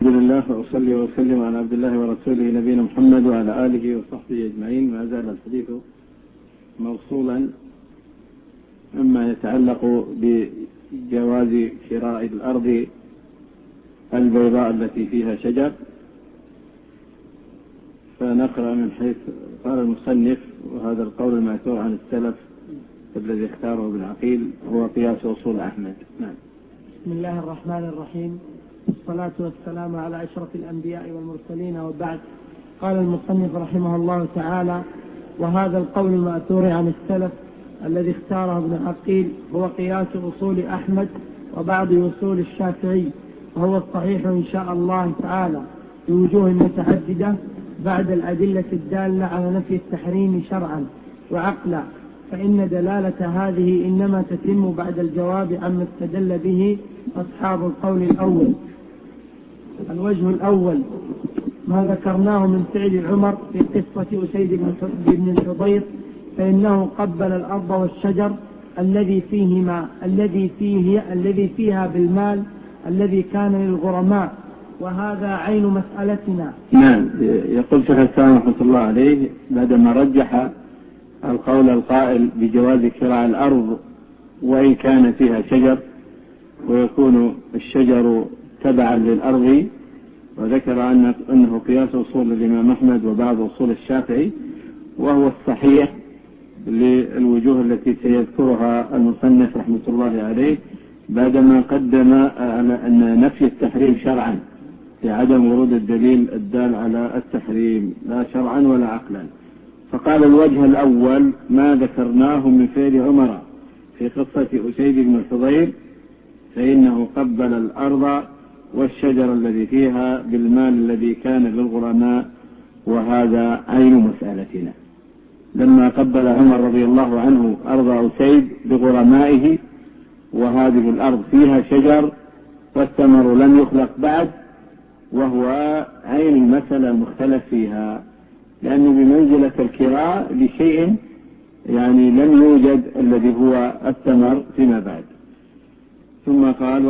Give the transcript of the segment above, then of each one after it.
الحمد لله وأصلي وأسلم على عبد الله ورسوله نبينا محمد وعلى آله وصحبه أجمعين. ما زال الحديث موصولا مما يتعلق بجواز شراء الأرض البيضاء التي فيها شجر. فنقرأ من حيث قال المصنف: وهذا القول المأثور عن السلف الذي اختاره ابن عقيل هو قياس أصول أحمد. نعم. بسم الله الرحمن الرحيم، والصلاة والسلام على أشرف الأنبياء والمرسلين، وبعد. قال المصنف رحمه الله تعالى: وهذا القول المأثور عن السلف الذي اختاره ابن عقيل هو قياس أصول أحمد وبعض أصول الشافعي، وهو الصحيح إن شاء الله تعالى بوجوه متعددة بعد الأدلة الدالة على نفي التحريم شرعا وعقلا، فإن دلالة هذه إنما تتم بعد الجواب عما استدل به أصحاب القول الأول. الوجه الأول ما ذكرناه من فعل عمر في قصة أسيد بن الحضير، فإنه قبل الأرض والشجر الذي فيها بالمال الذي كان للغرماء، وهذا عين مسألتنا. نعم. يقول شيخ الإسلام رحمة الله عليه بعدما رجح القول القائل بجواز كراء الأرض وإن كان فيها شجر ويكون الشجر تبعا للأرض، وذكر أنه قياس أصول الإمام أحمد وبعض أصول الشافعي، وهو الصحيح للوجوه التي سيذكرها المصنف رحمة الله عليه بعدما قدم أن نفي التحريم شرعا لعدم ورود الدليل الدال على التحريم لا شرعا ولا عقلا. فقال: الوجه الأول ما ذكرناه من فعل عمر في قصة أسيد بن الحضير، فإنه قبل الأرض والشجر الذي فيها بالمال الذي كان للغرماء، وهذا عين مسألتنا. لما قبل عمر رضي الله عنه أرض أسيد بغرمائه، وهذه الأرض فيها شجر والثمر لم يخلق بعد، وهو عين المسألة المختلف فيها، لأنه بمنزلة الكراء لشيء يعني لم يوجد الذي هو الثمر فيما بعد. ثم قال: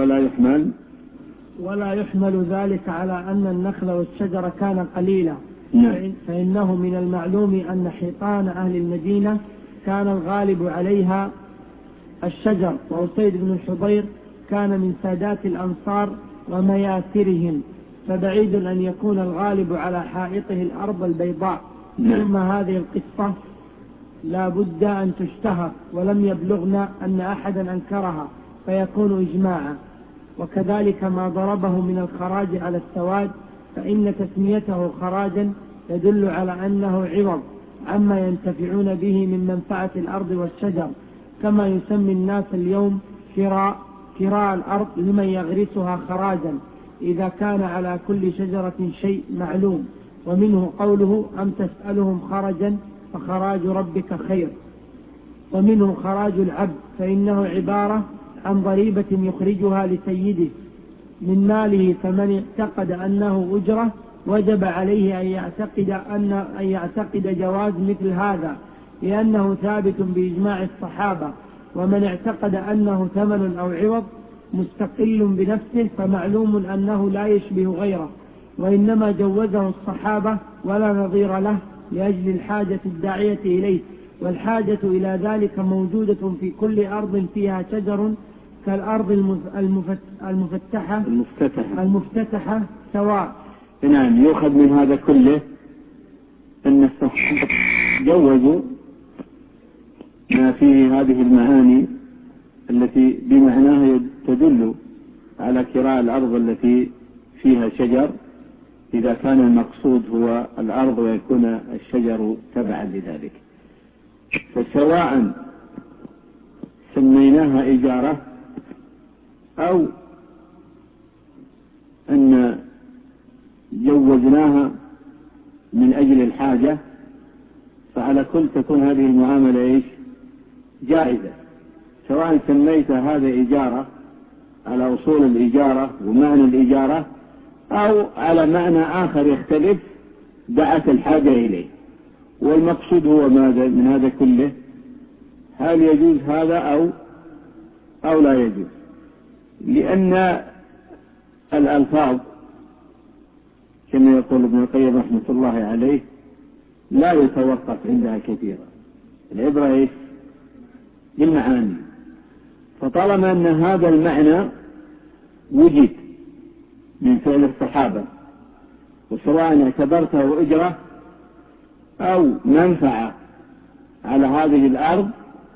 ولا يحمل ذلك على أن النخل والشجر كان قليلا. نعم. فإنه من المعلوم أن حيطان أهل المدينة كان الغالب عليها الشجر، وأسيد بن الحضير كان من سادات الأنصار ومياسرهم، فبعيد أن يكون الغالب على حائطه الأرض البيضاء. ثم هذه القصة لا بد أن تشتهر، ولم يبلغنا أن أحدا أنكرها فيكون إجماعا. وكذلك ما ضربه من الخراج على السواد، فإن تسميته خراجا يدل على أنه عوض عما ينتفعون به من منفعة الأرض والشجر، كما يسمي الناس اليوم كراء الأرض لمن يغرسها خراجا إذا كان على كل شجرة شيء معلوم. ومنه قوله: أم تسألهم خرجا فخراج ربك خير. ومنه خراج العبد، فإنه عبارة عن ضريبة يخرجها لسيده من ماله، فمن اعتقد أنه أجرة وجب عليه أن يعتقد جواز مثل هذا، لأنه ثابت بإجماع الصحابة. ومن اعتقد أنه ثمن أو عوض مستقل بنفسه فمعلوم أنه لا يشبه غيره، وإنما جوزه الصحابة ولا نظير له لأجل الحاجة الداعية إليه، والحاجة إلى ذلك موجودة في كل أرض فيها شجر كالأرض المفتتحة سواء. نعم. يؤخذ من هذا كله أن الصحابة جوزوا ما فيه هذه المعاني التي بمعناها تدل على كراء الأرض التي فيها شجر إذا كان المقصود هو الأرض ويكون الشجر تبعا لذلك. فسواء سميناها إجارة أو أن جوزناها من أجل الحاجة، فعلى كل تكون هذه المعاملة جائزة، سواء سميت هذا إجارة على أصول الإجارة ومعنى الإجارة، أو على معنى آخر يختلف دعت الحاجة إليه. والمقصود هو ماذا من هذا كله؟ هل يجوز هذا أو لا يجوز؟ لأن الألفاظ كما يقول ابن القيم رحمة الله عليه لا يتوقف عندها كثيرا. العبرة إيش؟ بالمعاني. فطالما أن هذا المعنى وجد من فعل الصحابة، وسواء اعتبرته أجرة أو منفعة على هذه الأرض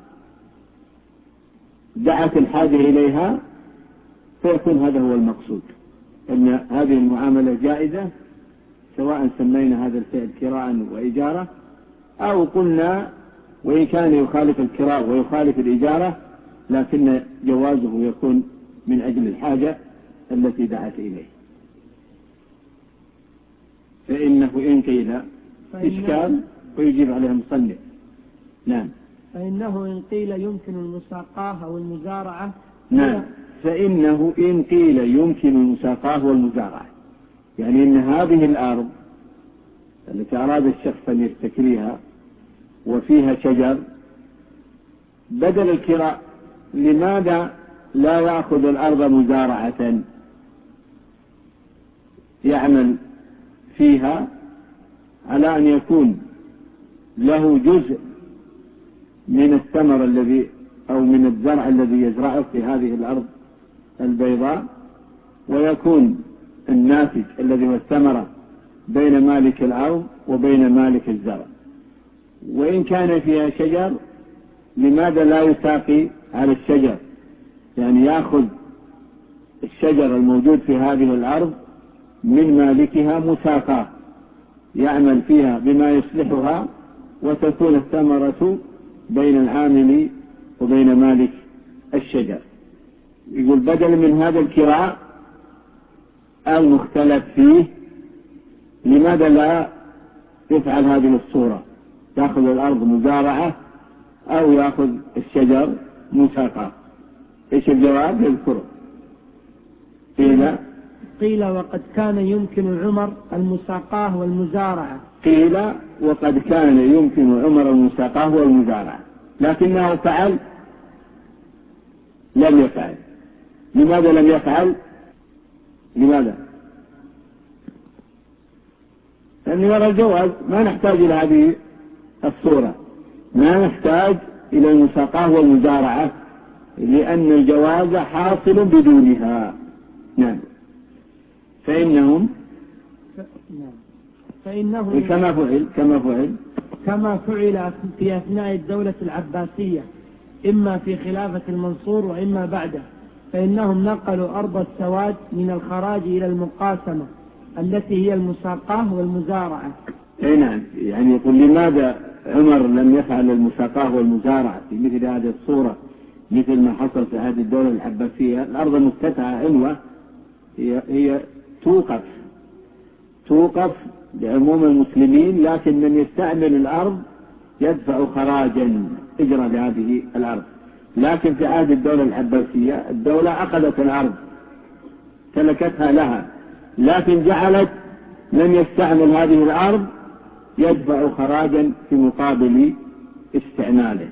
دعت الحاجة إليها، فيكون هذا هو المقصود، أن هذه المعاملة جائزة، سواء سمينا هذا الفعل كراء وإجارة أو قلنا وإن كان يخالف الكراء ويخالف الإجارة لكن جوازه يكون من أجل الحاجة التي دعت إليه. فإنه إن قيل إشكال ويجيب عليه المصنف. نعم. فإنه إن قيل يمكن المساقاة أو المزارعة. نعم. فإنه إن قيل يمكن المساقاة والمزارعة، يعني إن هذه الأرض التي أراد الشخص أن يستكريها وفيها شجر بدل الكراء، لماذا لا يأخذ الأرض مزارعة يعمل فيها على أن يكون له جزء من الثمر الذي أو من الزرع الذي يزرعه في هذه الأرض البيضاء، ويكون الناتج الذي هو الثمرة بين مالك الأرض وبين مالك الزرع. وإن كان فيها شجر لماذا لا يساقي على الشجر، يعني يأخذ الشجر الموجود في هذه الأرض من مالكها مساقاه يعمل فيها بما يصلحها، وتكون الثمرة بين العامل وبين مالك الشجر. يقول بدل من هذا الكراء المختلف فيه لماذا لا يفعل هذه الصورة، يأخذ الأرض مزارعة أو يأخذ الشجر مساقاه؟ إيش الجواب؟ يذكره. قيل وقد كان يمكن عمر المساقاه والمزارعة. قيل وقد كان يمكن عمر المساقاه والمزارعة، لكنه فعل لم يفعل. لماذا لم يفعل؟ لماذا؟ لأنه يرى الجواز، ما نحتاج إلى هذه الصورة، ما نحتاج إلى المساقاه والمزارعة لأن الجواز حاصل بدونها. نعم. فإنهم كما فعل في أثناء الدولة العباسية إما في خلافة المنصور وإما بعده، فإنهم نقلوا أرض السواد من الخراج إلى المقاسمة التي هي المساقاه والمزارعة. نعم. يعني يقول لماذا عمر لم يفعل المساقاه والمزارعة في مثل هذه الصورة مثل ما حصل في هذه الدولة العباسية؟ الأرض المفتتحة عنوة هي توقف لعموم المسلمين، لكن من يستعمل الأرض يدفع خراجا إجرة لهذه الأرض. لكن في عهد الدولة العباسية الدولة أخذت الأرض تلكتها لها، لكن جعلت من يستعمل هذه الأرض يدفع خراجا في مقابل استعماله.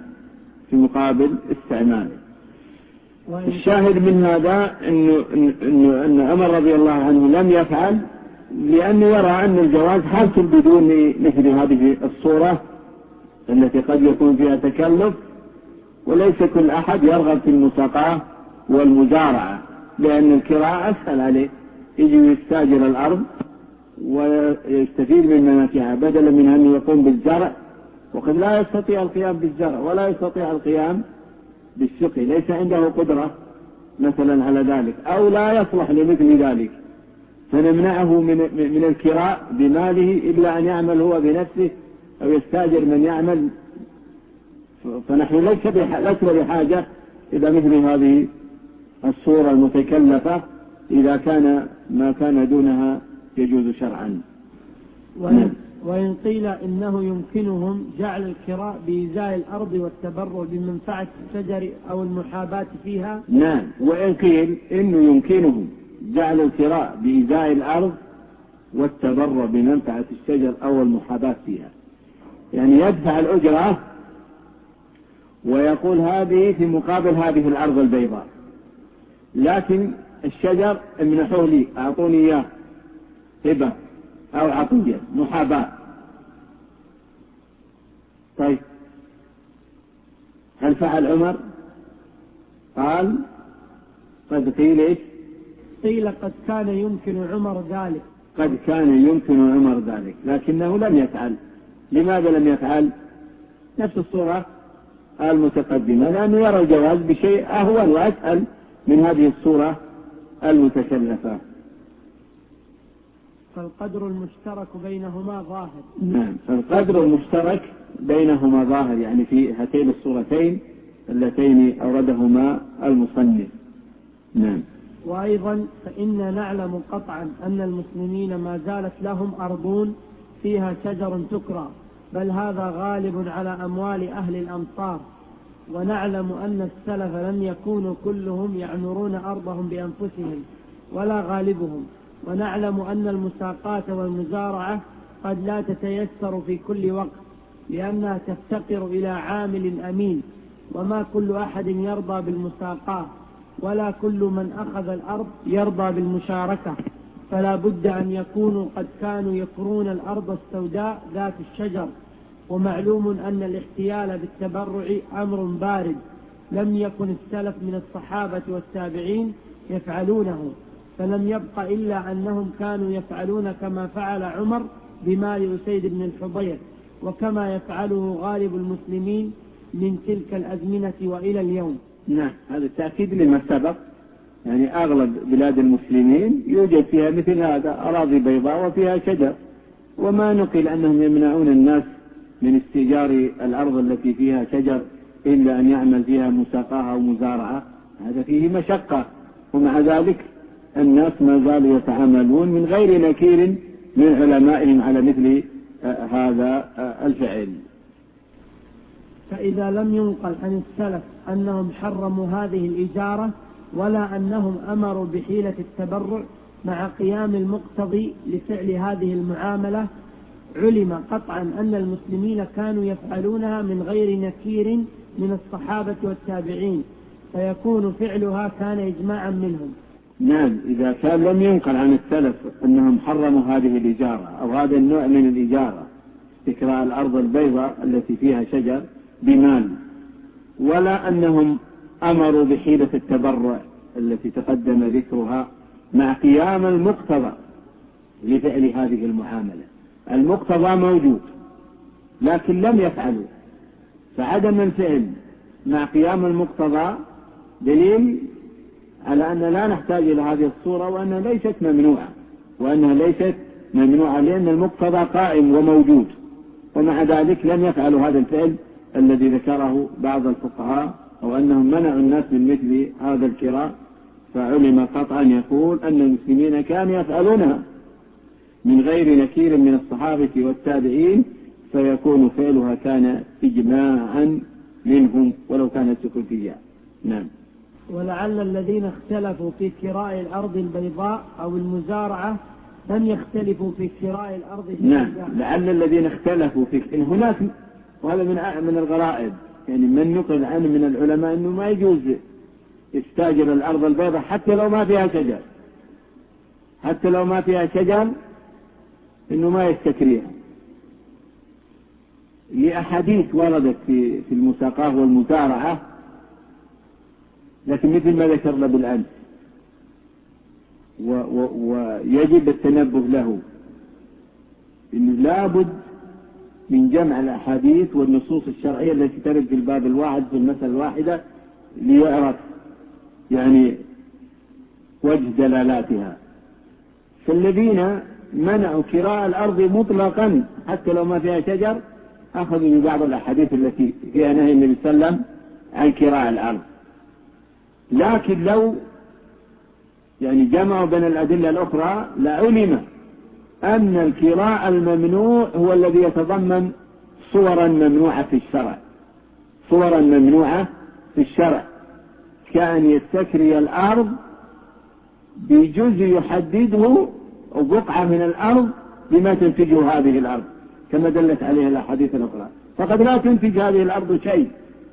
الشاهد من هذا أن عمر رضي الله عنه لم يفعل لأنه يرى أن الجواز حاصل بدون مثل هذه الصورة التي قد يكون فيها تكلف، وليس كل أحد يرغب في المساقاة والمزارعة، لأن الكراء أسهل عليه، يجي يستاجر الأرض ويستفيد من منافعها بدلا من أن يقوم بالزرع، وقد لا يستطيع القيام بالزرع ولا يستطيع القيام بالسقي، ليس عنده قدرة مثلا على ذلك أو لا يصلح لمثل ذلك، فنمنعه من الكراء بماله إلا أن يعمل هو بنفسه أو يستاجر من يعمل. فنحن لسنا بحاجة إلى مثل هذه الصورة المتكلفة إذا كان ما كان دونها يجوز شرعا. وإن قيل إنه يمكنهم جعل الكراء بإزاء الأرض والتبرع بمنفعة الشجر أو المحاباة فيها. نعم. وإن قيل إنه يمكنهم جعل الكراء بإزاء الأرض والتبرع بمنفعة الشجر أو المحاباة فيها، يعني يدفع الأجرة ويقول هذه في مقابل هذه الأرض البيضاء، لكن الشجر امنحوه لي، أعطوني إياه هبة أو عطية محاباة. طيب هل فعل عمر؟ قال قد قيل إيش؟ قيل قد كان يمكن عمر ذلك. قد كان يمكن عمر ذلك، لكنه لم يفعل. لماذا لم يفعل؟ نفس الصورة المتقدمة، لأنه يرى الجواز بشيء أهون وأسهل من هذه الصورة المتكلفة. فالقدر المشترك بينهما ظاهر. نعم، فالقدر المشترك بينهما ظاهر، يعني في هاتين الصورتين اللتين أوردهما المصنف. نعم. وأيضا فإن نعلم قطعا أن المسلمين ما زالت لهم أرضون فيها شجر تكرى، بل هذا غالب على أموال أهل الأمصار. ونعلم أن السلف لم يكونوا كلهم يعمرون أرضهم بأنفسهم ولا غالبهم. ونعلم أن المساقات والمزارعة قد لا تتيسر في كل وقت، لأنها تفتقر إلى عامل أمين، وما كل أحد يرضى بالمساقات، ولا كل من أخذ الأرض يرضى بالمشاركة، فلا بد أن يكونوا قد كانوا يكرون الأرض السوداء ذات الشجر. ومعلوم أن الاحتيال بالتبرع أمر بارد لم يكن السلف من الصحابة والتابعين يفعلونه، فلم يبق إلا أنهم كانوا يفعلون كما فعل عمر بمال أسيد بن الحضير، وكما يفعله غالب المسلمين من تلك الأزمنة وإلى اليوم. نعم، هذا التأكيد لما سبق، يعني أغلب بلاد المسلمين يوجد فيها مثل هذا أراضي بيضاء وفيها شجر، وما نقل أنهم يمنعون الناس من استئجار الأرض التي فيها شجر إلا أن يعمل فيها مساقاة أو مزارعة، هذا فيه مشقة، ومع ذلك الناس ما زالوا يتعاملون من غير نكير من علمائهم على مثل هذا الفعل. فإذا لم ينقل عن السلف أنهم حرموا هذه الإجارة ولا أنهم أمروا بحيلة التبرع مع قيام المقتضي لفعل هذه المعاملة، علم قطعا أن المسلمين كانوا يفعلونها من غير نكير من الصحابة والتابعين، فيكون فعلها كان إجماعا منهم. نعم، إذا كان لم ينقل عن السلف أنهم حرموا هذه الإجارة أو هذا النوع من الإجارة، استكراء الأرض البيضاء التي فيها شجر بمال، ولا أنهم أمروا بحيلة التبرع التي تقدم ذكرها مع قيام المقتضى لفعل هذه المعاملة. المقتضى موجود لكن لم يفعلوا، فعدم الفعل مع قيام المقتضى دليل على أن لا نحتاج إلى هذه الصورة، وأنها ليست ممنوعة لأن المقتضى قائم وموجود، ومع ذلك لم يفعلوا هذا الفعل الذي ذكره بعض الفقهاء، أو أنهم منعوا الناس من مثل هذا الكراء. فعلم قطعا يقول أن المسلمين كانوا يفعلونها من غير نكير من الصحابة والتابعين، فيكون فعلها كان إجماعا منهم ولو كانت سكوتية. نعم. ولعل الذين اختلفوا في كراء الأرض البيضاء أو المزارعة لم يختلفوا في كراء الأرض البيضاء. نعم، لعل الذين اختلفوا في إن هناك، وهذا من الغرائب، يعني من نقل عنه من العلماء أنه ما يجوز يستاجر الأرض البيضاء حتى لو ما فيها شجر، إنه ما يستكريها، لأحاديث وردت في المساقاة والمزارعة، لكن مثل ما ذكرنا بالأمس، ويجب التنبه له، إنه لابد من جمع الأحاديث والنصوص الشرعية التي ترد في الباب الواحد في المسألة الواحدة ليعرف يعني وجه دلالاتها. فالذين منعوا كراء الأرض مطلقا حتى لو ما فيها شجر أخذوا من بعض الأحاديث التي فيها نهي النبي صلى الله عليه وسلم عن كراء الأرض، لكن لو يعني جمعوا بين الأدلة الأخرى لعلم أن الكراء الممنوع هو الذي يتضمن صورا ممنوعة في الشرع، كأن يستكري الأرض بجزء يحدده أو بقعة من الأرض بما تنتجه هذه الأرض كما دلت عليها الأحاديث الأخرى، فقد لا تنتج هذه الأرض شيء،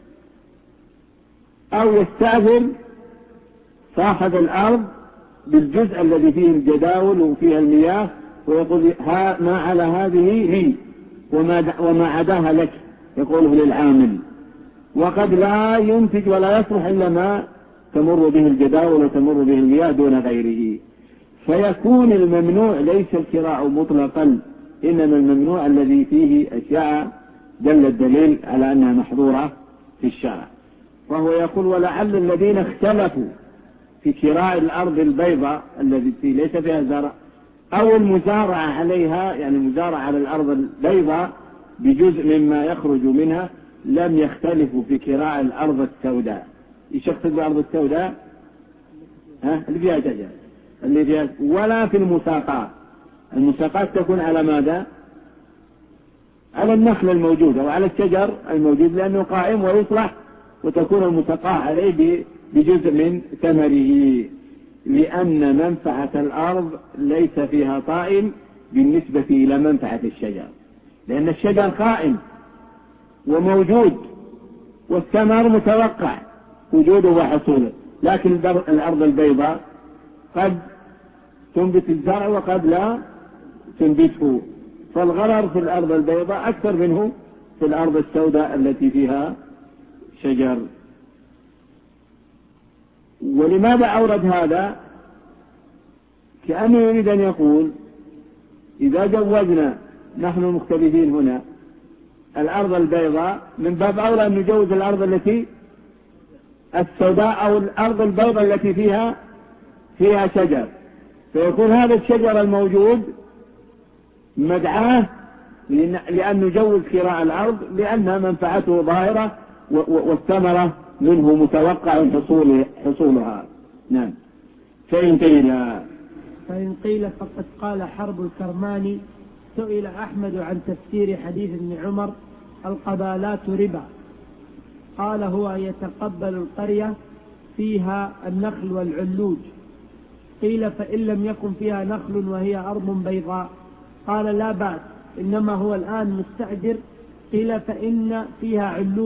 أو يستأثر صاحب الأرض بالجزء الذي فيه الجداول وفيها المياه ويقول ما على هذه لي وما عداها لك، يقوله للعامل. وقد لا ينتج ولا يصلح إلا ما تمر به الجداول وتمر به المياه دون غيره. فيكون الممنوع ليس الكراء مطلقا، إنما الممنوع الذي فيه أشياء دل الدليل على أنها محظورة في الشرع. وهو يقول ولعل الذين اختلفوا في كراء الأرض البيضاء التي ليس فيها زرع أو المزارعة عليها، يعني المزارعة على الأرض البيضاء بجزء مما يخرج منها، لم يختلفوا في كراء الأرض السوداء. إيش يقصد بالأرض السوداء؟ اللي فيها شجر، اللي فيها، ولا في المساقات. المساقات تكون على ماذا؟ على النخل الموجود أو على الشجر الموجود، لأنه قائم ويصلح، وتكون المساقاة عليه بجزء من ثمره، لأن منفعة الأرض ليس فيها طائل بالنسبة إلى منفعة الشجر، لأن الشجر قائم وموجود والثمر متوقع وجوده وحصوله. لكن الأرض البيضاء قد تنبت الزرع وقد لا تنبته، فالغرر في الأرض البيضاء أكثر منه في الأرض السوداء التي فيها شجر. ولماذا أورد هذا؟ كأنه يريد أن يقول إذا جوزنا نحن المختلفين هنا الأرض البيضاء، من باب أولى أن نجوز الأرض التي السوداء أو الأرض البيضاء التي فيها شجر، فيكون هذا الشجر الموجود مدعاة لأن نجوز كراء الأرض، لأن منفعته ظاهرة والثمرة منه متوقع حصولها. نعم. فإن قيل فقد قال حرب الكرماني سئل أحمد عن تفسير حديث ابن عمر القبالات ربا، قال هو أن يتقبل القرية فيها النخل والعلوج. قيل فإن لم يكن فيها نخل وهي أرض بيضاء، قال لا بأس، إنما هو الآن مستأجر. قيل فإن فيها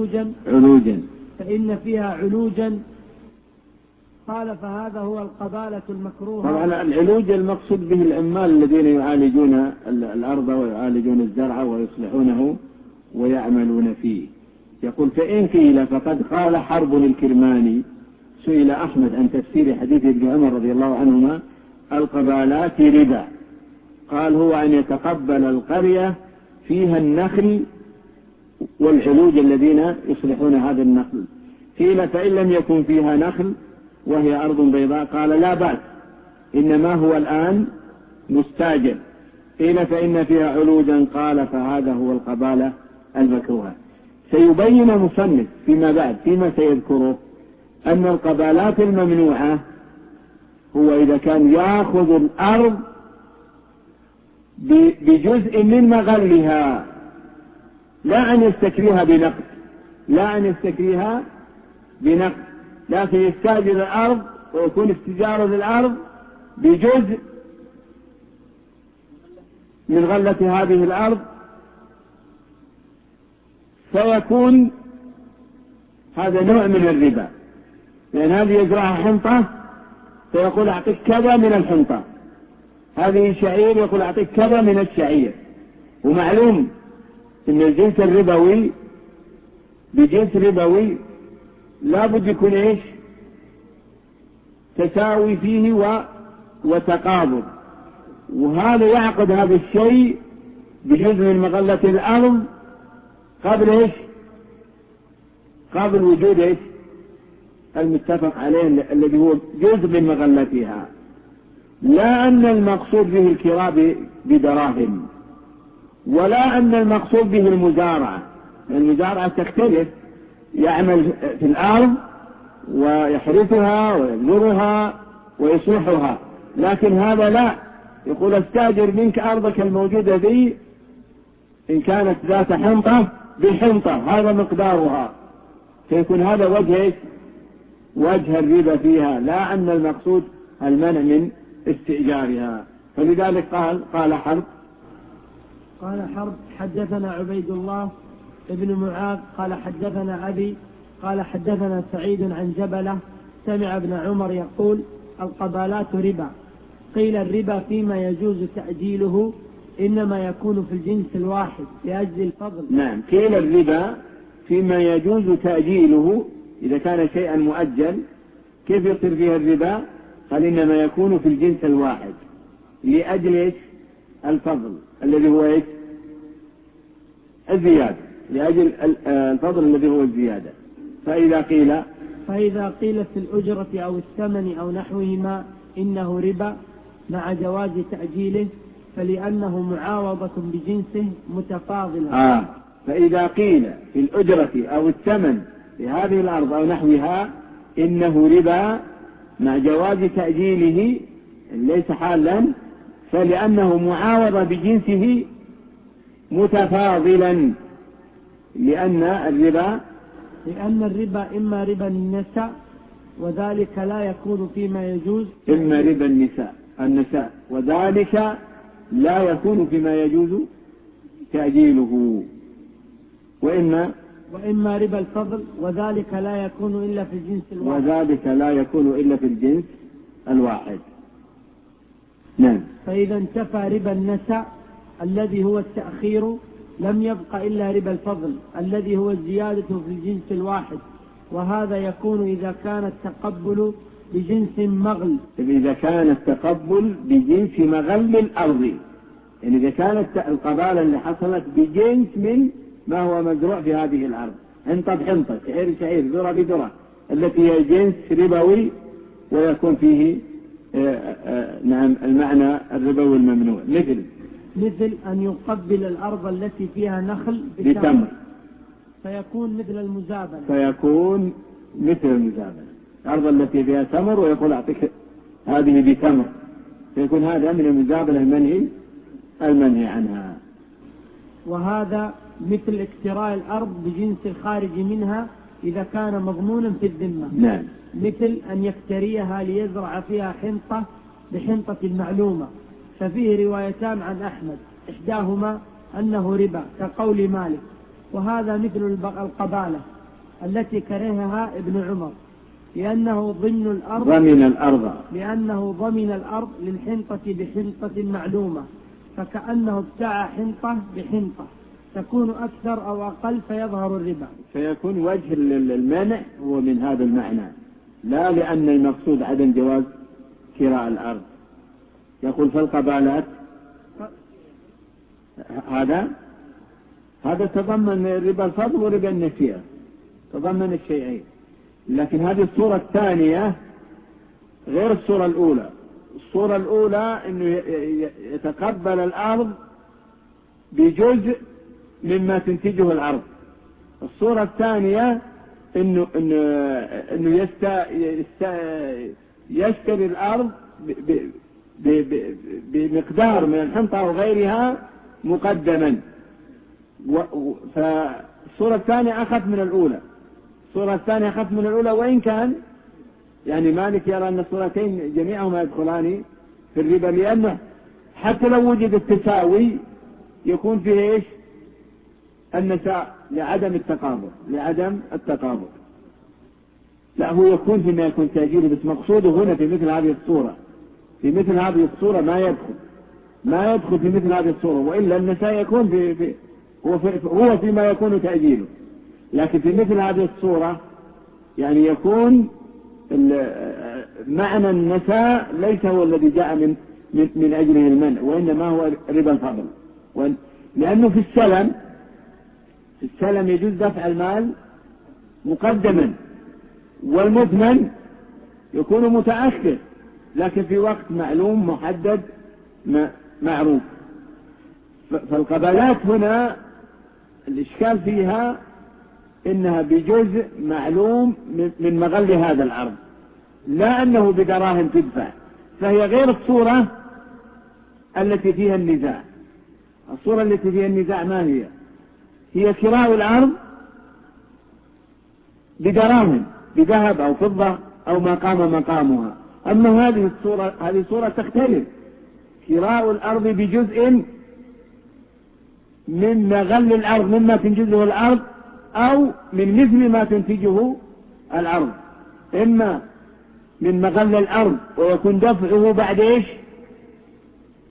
علوجا، قال فهذا هو القبالة المكروهة. طبعا العلوج المقصود به العمال الذين يعالجون الأرض ويعالجون الزرع ويصلحونه ويعملون فيه. يقول فإن قيل فقد قال حرب الكرماني سئل أحمد عن تفسير حديث ابن عمر رضي الله عنهما القبالات ربا، قال هو أن يتقبل القرية فيها النخل والعلوج الذين يصلحون هذا النخل. قيل فإن لم يكن فيها نخل وهي أرض بيضاء، قال لا بأس، إنما هو الآن مستاجر. قيل فإن فيها علوجا، قال فهذا هو القبالة المكروهة. سيبين المصنف فيما بعد فيما سيذكره أن القبالات الممنوعة هو إذا كان يأخذ الأرض بجزء من مغلها، لا أن يستكريها بنقد، لكن يستاجر الأرض ويكون استجارة للأرض بجزء من غلة هذه الأرض، فيكون هذا نوع من الربا، لأن هذه يزرعها حنطة فيقول أعطيك كذا من الحنطة، هذه شعير يقول أعطيك كذا من الشعير. ومعلوم أن الجنس الربوي بجنس ربوي لا بد يكون إيش؟ تساوي فيه وتقابض، وهذا يعقد هذا الشيء بجزء من مغلة الأرض قبل إيش؟ قبل وجود إيش؟ المتفق عليه الذي هو جزء من مغلتها، لا أن المقصود به الكراء بدراهم، ولا أن المقصود به المزارعة. المزارعة تختلف، يعمل في الأرض ويحرثها ويبذرها ويصلحها، لكن هذا لا، يقول استاجر منك أرضك الموجودة ذي إن كانت ذات حنطة بحنطة هذا مقدارها، فيكون هذا وجه الربا فيها، لا أن المقصود المنع من استئجارها. فلذلك قال حرب حدثنا عبيد الله ابن معاذ قال حدثنا أبي قال حدثنا سعيد عن جبلة سمع ابن عمر يقول القبالات ربا، قيل الربا فيما يجوز تأجيله إنما يكون في الجنس الواحد لأجل الفضل. نعم، قيل الربا فيما يجوز تأجيله إذا كان شيئا مؤجل، كيف يصير فيها الربا؟ قال إنما يكون في الجنس الواحد لأجل الفضل الذي هو الزيادة، لأجل الفضل الذي هو الزيادة. فإذا قيل في الأجرة أو الثمن أو نحوهما إنه ربا مع جواز تأجيله فلأنه معاوضة بجنسه متفاضلة. فإذا قيل في الأجرة أو الثمن لهذه الأرض أو نحوها إنه ربا مع جواز تأجيله ليس حالا، فلأنه معاوضة بجنسه متفاضلا، لأن الربا إما ربا النساء وذلك لا يكون فيما يجوز، إما ربا النساء وذلك لا يكون فيما يجوز تأجيله، وإما ربا الفضل وذلك لا يكون إلا في الجنس الواحد. نعم. فإذا انتفى ربا النساء الذي هو التأخير لم يبق إلا ربا الفضل الذي هو الزيادة في الجنس الواحد، وهذا يكون إذا كان التقبل بجنس مغل. إذا كان التقبل بجنس مغل الأرض، يعني إذا كانت القبالة اللي حصلت بجنس من ما هو مزروع في هذه الأرض، حنطة بحنطة، شعير بشعير، ذرة بذرة، التي هي جنس ربوي ويكون فيه نعم المعنى الربوي الممنوع، مثل أن يقبل الأرض التي فيها نخل بتمر، فيكون مثل المزابنة. الأرض التي فيها تمر ويقول أعطيك هذه بتمر، فيكون هذا من المزابنة المنهي عنها. وهذا مثل اكتراء الأرض بجنس الخارج منها إذا كان مضمونا في الذمة. نعم. مثل أن يكتريها ليزرع فيها حنطة بحنطة المعلومة، ففيه روايتان عن أحمد إحداهما أنه ربا كقول مالك، وهذا مثل القبالة التي كرهها ابن عمر لأنه ضمن الأرض للحنطة بحنطة معلومة، فكأنه ابتاع حنطة بحنطة تكون أكثر أو أقل فيظهر الربا، فيكون وجه المنع هو من هذا المعنى، لا لأن المقصود عدم جواز كراء الأرض. يقول فالقبالات هذا تضمن ربا الفضل وربا النسيئة، تضمن الشيئين، لكن هذه الصورة الثانية غير الصورة الأولى. الصورة الأولى أنه يتقبل الأرض بجزء مما تنتجه الأرض. الصورة الثانية أنه يشتري الأرض بمقدار من الحنطة أو غيرها مقدما. فالصورة الثانية أخف من الأولى، وإن كان يعني مالك يرى أن الصورتين جميعهما يدخلان في الربا، لأنه حتى لو وجد التساوي يكون فيه النساء لعدم التقابل. لا، هو يكون فيما يكون تأجيله، بس مقصوده هنا في مثل هذه الصورة ما يدخل في مثل هذه الصورة، وإلا النساء يكون هو فيما يكون تأجيله، لكن في مثل هذه الصورة يعني يكون معنى النساء ليس هو الذي جاء من أجله المنع، وإنما هو ربا الفضل. لأنه في السلم يجوز دفع المال مقدما، والمثمن يكون متأخر، لكن في وقت معلوم محدد معروف. فالقبلات هنا الإشكال فيها إنها بجزء معلوم من مغل هذا الأرض، لا أنه بدراهم تدفع، فهي غير الصورة التي فيها النزاع. الصورة التي فيها النزاع ما هي كراء الأرض بدراهم، بذهب أو فضة أو ما قام مقامها. أما هذه الصورة تختلف، كراء الأرض بجزء من مغل الأرض مما تنتجه الأرض، أو من مثل ما تنتجه الأرض، إما من مغل الأرض ويكون دفعه بعد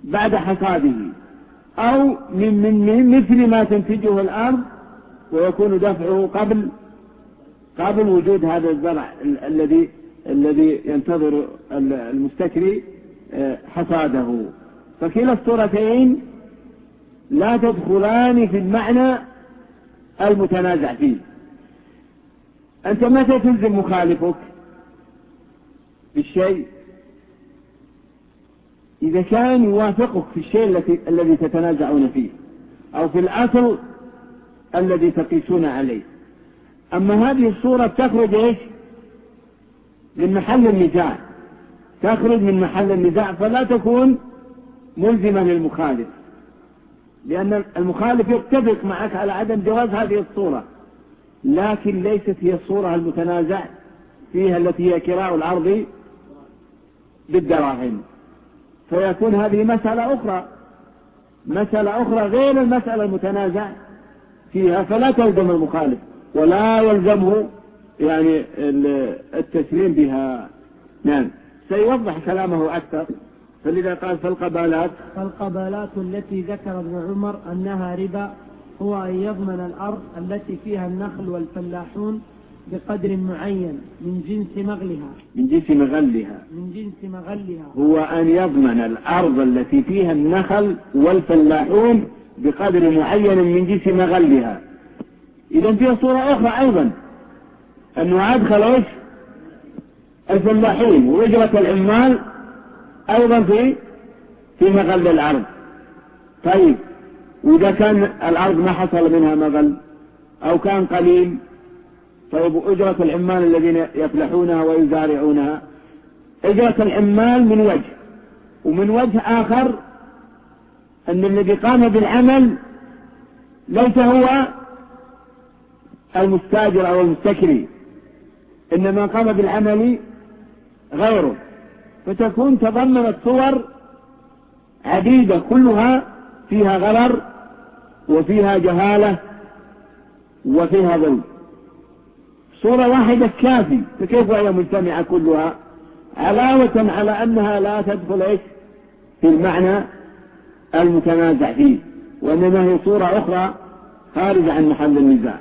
بعد حصاده، أو من مثل ما تنتجه الأرض ويكون دفعه قبل وجود هذا الزرع الذي ينتظر المستكري حصاده. فكلا الصورتين لا تدخلان في المعنى المتنازع فيه. أنت متى تلزم مخالفك بالشيء؟ إذا كان يوافقك في الشيء الذي تتنازعون فيه أو في الأصل الذي تقيسون عليه. أما هذه الصورة تخرج إيش؟ من محل النزاع، تخرج من محل النزاع، فلا تكون ملزما للمخالف، لأن المخالف يتفق معك على عدم جواز هذه الصورة، لكن ليست هي الصورة المتنازع فيها التي هي كراء الأرض بالدراهم. فيكون هذه مسألة أخرى غير المسألة المتنازع فيها، فلا تلزم المخالف ولا يلزمه يعني التسليم بها. نعم، سيوضح كلامه أكثر. فلذا قال فالقبالات التي ذكر ابن عمر أنها ربا هو أن يضمن الأرض التي فيها النخل والفلاحون بقدر معين من جنس مغلها هو أن يضمن الأرض التي فيها النخل والفلاحون بقدر معين من جنس مغلها. إذن فيها صورة أخرى أيضا، أنه أدخل الفلاحين وأجرة العمال أيضا في مغل الأرض. طيب، وإذا كان الأرض ما حصل منها مغل أو كان قليل، طيب أجرة العمال الذين يفلحونها ويزارعونها، أجرة العمال من وجه، ومن وجه آخر أن الذي قام بالعمل ليس هو المستاجر أو المستكري، إنما قام بالعمل غيره. فتكون تضمنت صور عديدة كلها فيها غرر وفيها جهالة وفيها ظلم. صورة واحدة كافي، فكيف هي مجتمعة كلها؟ علاوة على أنها لا تدخل في المعنى المتنازع فيه، وإنما هي صورة أخرى خارجة عن محل النزاع.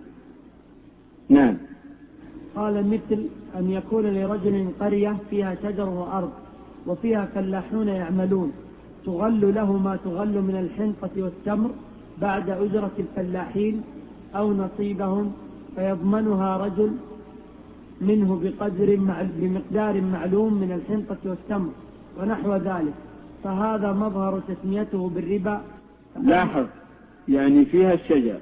نعم. قال مثل أن يكون لرجل قرية فيها شجر وأرض وفيها فلاحون يعملون، تغل له ما تغل من الحنطة والتمر بعد أجرة الفلاحين أو نصيبهم، فيضمنها رجل منه بمقدار معلوم من الحنطة والتمر ونحو ذلك، فهذا مظهر تسميته بالربا. لاحظ، يعني فيها الشجر،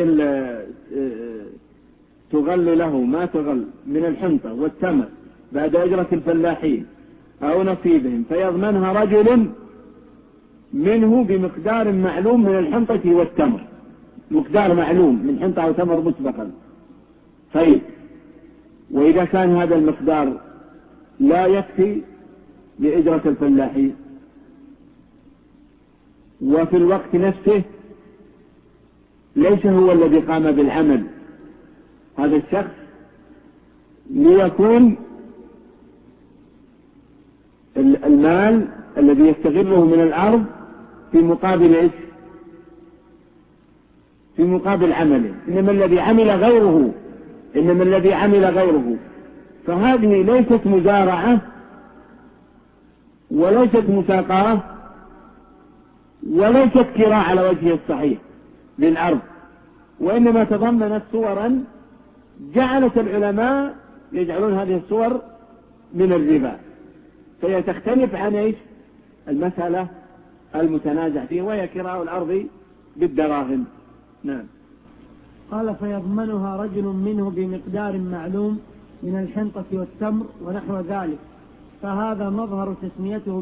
تغل له ما تغل من الحنطة والتمر بعد أجرة الفلاحين أو نصيبهم، فيضمنها رجل منه بمقدار معلوم من الحنطة والتمر، مقدار معلوم من حنطة أو تمر مسبقا. طيب، وإذا كان هذا المقدار لا يكفي لإجرة الفلاحين وفي الوقت نفسه ليس هو الذي قام بالعمل هذا الشخص، ليكون المال الذي يستغله من الأرض في مقابل في مقابل عمله، إنما الذي عمل غيره. فهذه ليست مزارعة وليست مساقاة وليست كراء على وجهه الصحيح للأرض، وإنما تضمنت صورا جعلت العلماء يجعلون هذه الصور من الربا، فهي تختلف عن المسألة المتنازع فيه، وهي كراء الأرض بالدراهم. نعم. قال فيضمنها رجل منه بمقدار معلوم من الحنطة والتمر ونحو ذلك، فهذا مظهر تسميته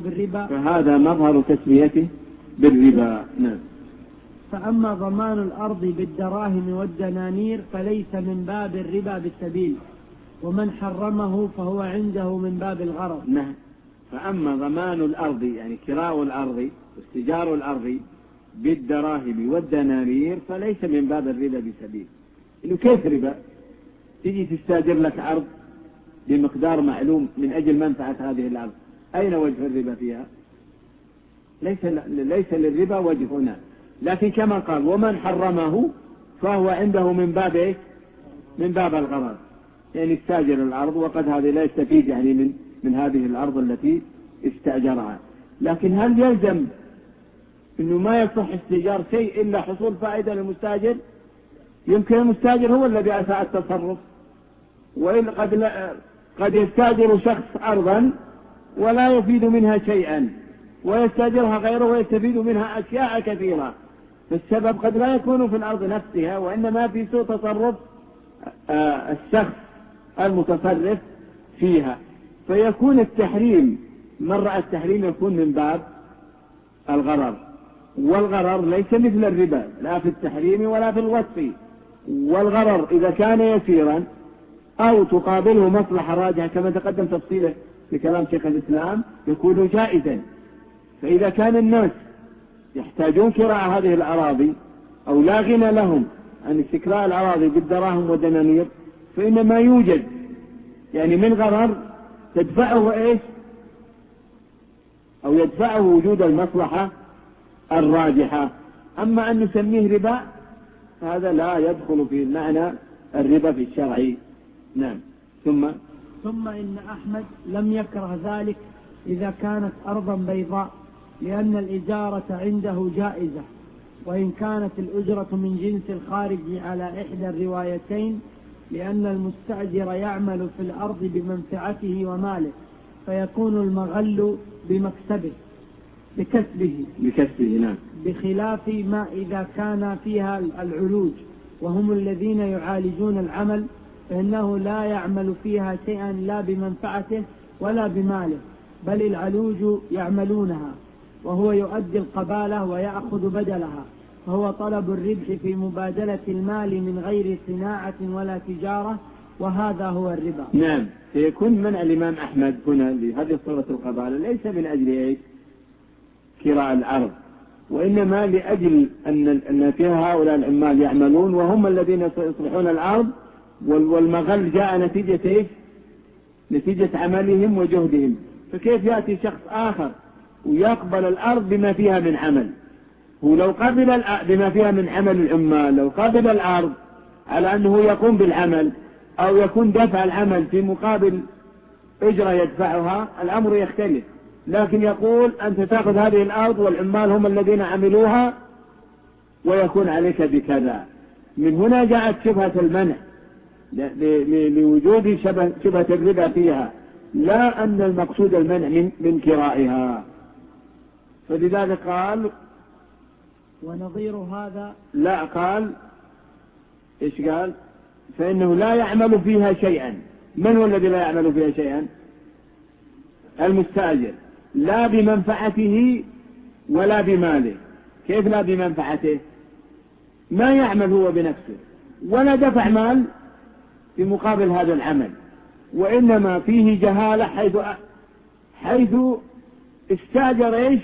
بالربا. نعم. فأما ضمان الأرض بالدراهم والدنانير فليس من باب الربا بالسبيل، ومن حرمه فهو عنده من باب الغرض. نعم. فأما ضمان الأرض يعني كراء الأرض واستجار الأرض بالدراهم والدنانير فليس من باب الربا بسبيل. إنه كيف ربا؟ تجي تستاجر لك أرض بمقدار معلوم من أجل منفعة هذه الأرض، أين وجه الربا فيها؟ ليس للربا وجه هنا. لكن كما قال ومن حرمه فهو عنده من باب الغرض، يعني استاجر الأرض وقد هذه لا يستفيد يعني من هذه الأرض التي استأجرها. لكن هل يلزم إنه ما يصح استئجار شيء إلا حصول فائدة للمستاجر؟ يمكن المستاجر هو الذي أساء التصرف، وإن قد يستاجر شخص أرضا ولا يفيد منها شيئا ويستاجرها غيره ويستفيد منها أشياء كثيرة، فالسبب قد لا يكون في الأرض نفسها وإنما في سوء تصرف الشخص المتصرف فيها. فيكون التحريم من رأى التحريم يكون من باب الغرر، والغرر ليس مثل الربا لا في التحريم ولا في الوصف. والغرر إذا كان يسيرا أو تقابله مصلحة راجحة كما تقدم تفصيله في كلام شيخ الإسلام يكون جائزا. فإذا كان الناس يحتاجون كراء هذه الأراضي أو لا غنى لهم عن استكراء الأراضي بالدراهم والدنانير، فإن ما يوجد يعني من غرر تدفعه إيش أو يدفعه وجود المصلحة الراجحة. أما أن نسميه ربا هذا لا يدخل في معنى الربا في الشرع. نعم. ثم إن أحمد لم يكره ذلك إذا كانت أرضا بيضاء، لأن الإجارة عنده جائزة، وإن كانت الأجرة من جنس الخارج على إحدى الروايتين، لأن المستأجر يعمل في الأرض بمنفعته وماله، فيكون المغل بكسبه نعم. بخلاف ما إذا كان فيها العلوج وهم الذين يعالجون العمل، فإنه لا يعمل فيها شيئا لا بمنفعته ولا بماله، بل العلوج يعملونها وهو يؤدي القبالة ويأخذ بدلها، فهو طلب الربح في مبادلة المال من غير صناعة ولا تجارة، وهذا هو الربا. نعم. فيكون منع الإمام أحمد هنا لهذه صورة القبالة ليس من أجل كراء الأرض، وإنما لأجل أن فيها هؤلاء العمال يعملون وهم الذين يصلحون الأرض، والمغل جاء نتيجة عملهم وجهدهم. فكيف يأتي شخص آخر ويقبل الأرض بما فيها من عمل؟ هو لو قبل بما فيها من عمل العمال، لو قبل الأرض على أنه يقوم بالعمل أو يكون دفع العمل في مقابل أجرة يدفعها، الأمر يختلف. لكن يقول أنت تأخذ هذه الأرض والعمال هم الذين عملوها ويكون عليك بكذا. من هنا جاءت شبهة المنع لوجود شبهة الربا فيها، لا أن المقصود المنع من كرائها. فلذلك قال ونظير هذا لا قال إيش قال؟ فإنه لا يعمل فيها شيئا. من هو الذي لا يعمل فيها شيئا؟ المستأجر، لا بمنفعته ولا بماله. كيف لا بمنفعته؟ ما يعمل هو بنفسه ولا دفع مال في مقابل هذا العمل، وإنما فيه جهالة حيث استأجر إيش؟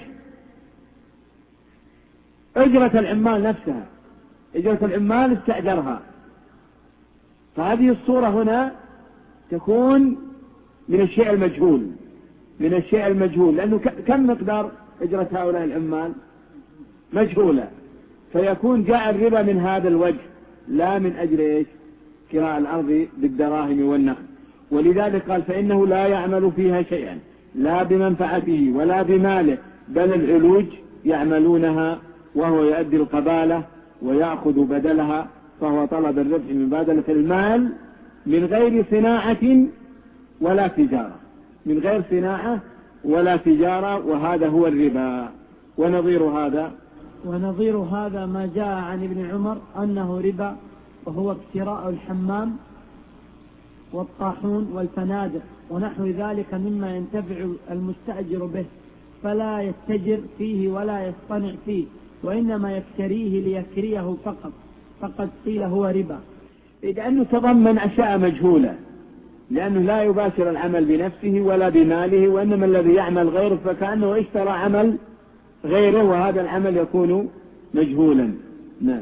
أجرة العمال نفسها، أجرة العمال استأجرها. فهذه الصورة هنا تكون من الشيء المجهول، لأنه كم مقدار أجرة هؤلاء العمال مجهولة، فيكون جاء الربا من هذا الوجه لا من أجل إيش؟ كراء الأرض بالدراهم والنخل. ولذلك قال فإنه لا يعمل فيها شيئا لا بمنفعته ولا بماله، بل العلوج يعملونها وهو يؤدي القبالة ويأخذ بدلها، فهو طلب الربح من مبادلة المال من غير صناعة ولا تجارة، وهذا هو الربا. ونظير هذا ما جاء عن ابن عمر أنه ربا، وهو اكتراء الحمام والطاحون والفنادق ونحو ذلك مما ينتفع المستأجر به، فلا يتجر فيه ولا يصطنع فيه، وإنما يكتريه ليكريه فقد قيل هو ربا، لأنه تضمن أشياء مجهولة، لأنه لا يباشر العمل بنفسه ولا بماله، وإنما الذي يعمل غيره فكأنه اشترى عمل غيره، وهذا العمل يكون مجهولا. نعم.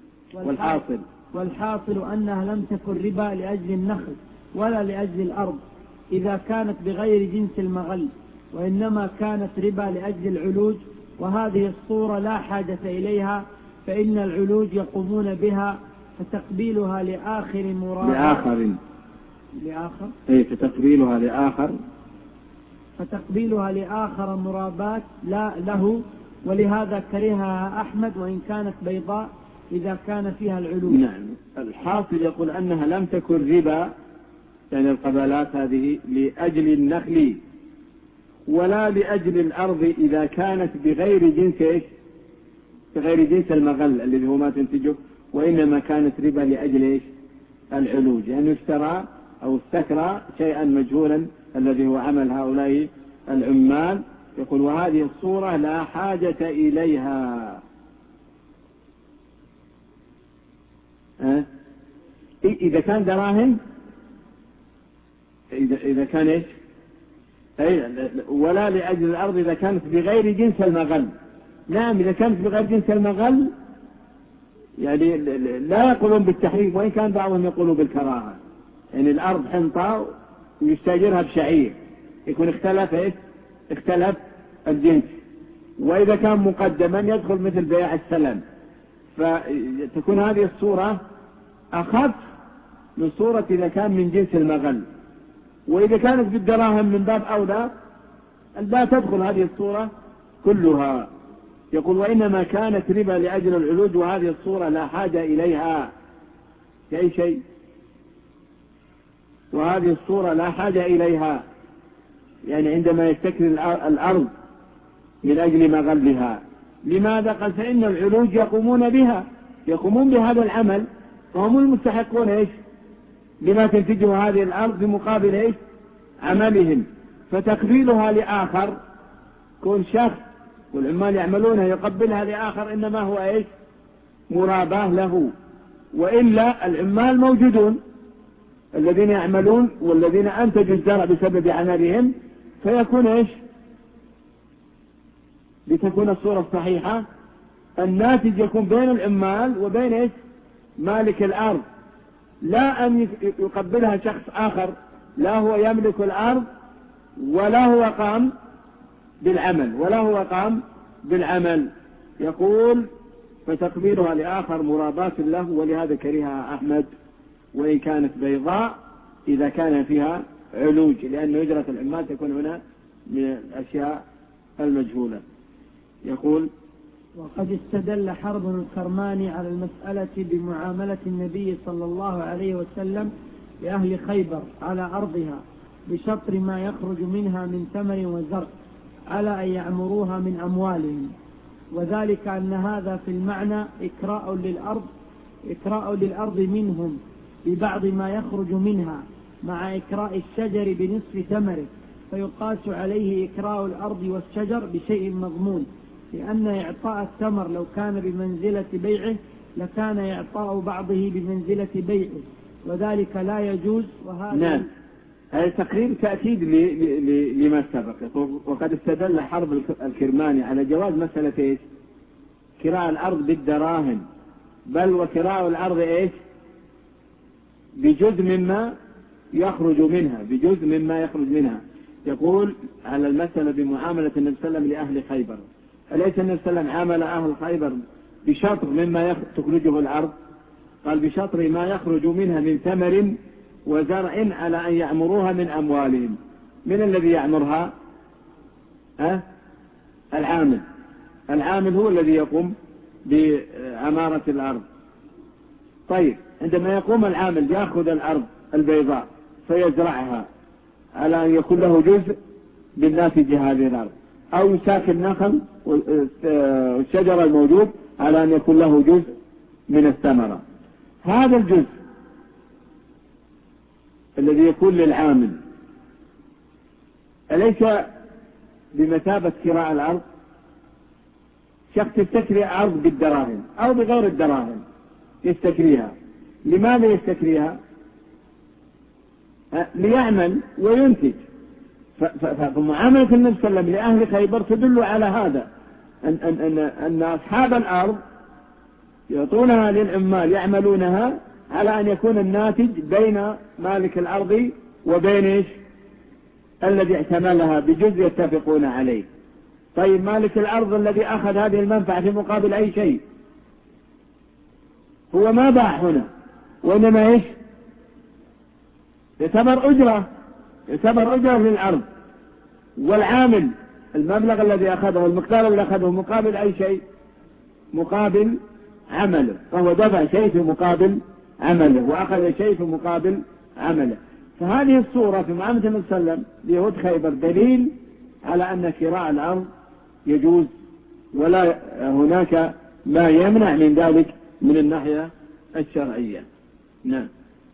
والحاصل أنها لم تكن ربا لأجل النخل ولا لأجل الأرض إذا كانت بغير جنس المغل، وإنما كانت ربا لأجل العلوج وهذه الصورة لا حاجة إليها، فإن العلوج يقومون بها، فتقبيلها لآخر فتقبيلها لآخر مرابات لا له، ولهذا كرهها أحمد وإن كانت بيضاء إذا كان فيها العلوج. نعم. الحاصل يقول أنها لم تكن ربا، يعني القبلات هذه لأجل النخل ولا لأجل الأرض إذا كانت بغير جنس المغل الذي هو ما تنتجه، وإنما كانت ربا لأجل العلوج، يعني اشترى أو استكرى شيئا مجهولا الذي هو عمل هؤلاء العمال. يقول وهذه الصورة لا حاجة إليها. إذا كان دراهم، إذا كان ولا لأجل الأرض إذا كانت بغير جنس المغل. نعم، إذا كانت بغير جنس المغل يعني لا يقولون بالتحريم، وإن كان بعضهم يقولون بالكراهة. يعني الأرض حنطة ويستاجرها بشعير، يكون اختلف الجنس. وإذا كان مقدما يدخل مثل بيع السلم، فتكون هذه الصورة أخف من صورة إذا كان من جنس المغل. وإذا كانت بالدراهم من باب أولى لا تدخل هذه الصورة كلها. يقول وإنما كانت ربا لأجل العلوج، وهذه الصورة لا حاجة إليها كأي شيء، وهذه الصورة لا حاجة إليها، يعني عندما يستكري الأرض من أجل مغلها. لماذا؟ قال فإن العلوج يقومون بهذا العمل، فهم المستحقون لما تنتجه هذه الأرض بمقابل عملهم. فتقبيلها لآخر، كون شخص والعمال يعملونها يقبلها لآخر، إنما هو مراباه له. وإلا العمال موجودون الذين يعملون والذين أنتجوا الزرع بسبب عملهم، فيكون لتكون الصورة الصحيحة الناتج يكون بين العمال وبين مالك الأرض، لا أن يقبلها شخص آخر لا هو يملك الأرض ولا هو قام بالعمل. يقول فتقبيلها لآخر مراباة له، ولهذا كرهها أحمد وإن كانت بيضاء إذا كان فيها علوج، لأن أجرة العمال تكون هنا من الأشياء المجهولة. يقول وقد استدل حرب الكرماني على المسألة بمعاملة النبي صلى الله عليه وسلم لأهل خيبر على أرضها بشطر ما يخرج منها من ثمر وزرع على أن يعمروها من أموالهم، وذلك أن هذا في المعنى إكراء للأرض منهم ببعض ما يخرج منها مع إكراء الشجر بنصف ثمره، فيقاس عليه إكراء الأرض والشجر بشيء مضمون، لأن إعطاء الثمر لو كان بمنزلة بيعه لكان إعطاء بعضه بمنزلة بيعه، وذلك لا يجوز. وهذا نعم، هذا تقرير تأكيد لما سبق. وقد استدل حرب الكرماني على جواز مسألة كراء الأرض بالدراهم، بل وكراء الأرض بجزء مما يخرج منها. يقول على المسألة بمعاملة النبي صلى الله عليه وسلم لأهل خيبر، أليس النبي صلى الله عليه وسلم عامل أهل خيبر بشطر مما تخرجه الأرض؟ قال بشطر ما يخرج منها من ثمر وزرع على أن يعمروها من أموالهم. من الذي يعمرها؟ العامل هو الذي يقوم بعمارة الأرض. طيب، عندما يقوم العامل يأخذ الأرض البيضاء فيزرعها على أن يكون له جزء بالناتج هذه الأرض، أو يساك النخل والشجر الموجود على أن يكون له جزء من الثمرة. هذا الجزء الذي يكون للعامل أليس بمثابة كراء الأرض؟ شخص يستكري أرض بالدراهم أو بغير الدراهم يستكريها. لماذا يستكريها؟ ليعمل وينتج. فمعاملة النبي صلى الله عليه وسلم لأهل خيبر تدل على هذا، أن أصحاب الأرض يعطونها للعمال يعملونها على أن يكون الناتج بين مالك الأرض وبين الذي اعتملها بجزء يتفقون عليه. طيب مالك الأرض الذي أخذ هذه المنفعة في مقابل أي شيء هو ما باع هنا، وإنما إيش؟ يعتبر أجرة للأرض، والعامل المبلغ الذي أخذه المقدار الذي أخذه مقابل أي شيء، مقابل عمله، فهو دفع شيء في مقابل عمله وأخذ شيء في مقابل عمله. فهذه الصورة في معاملة النبي صلى الله عليه وسلم ليهود خيبر دليل على أن كراء الأرض يجوز، ولا هناك ما يمنع من ذلك من الناحية الشرعية. نعم.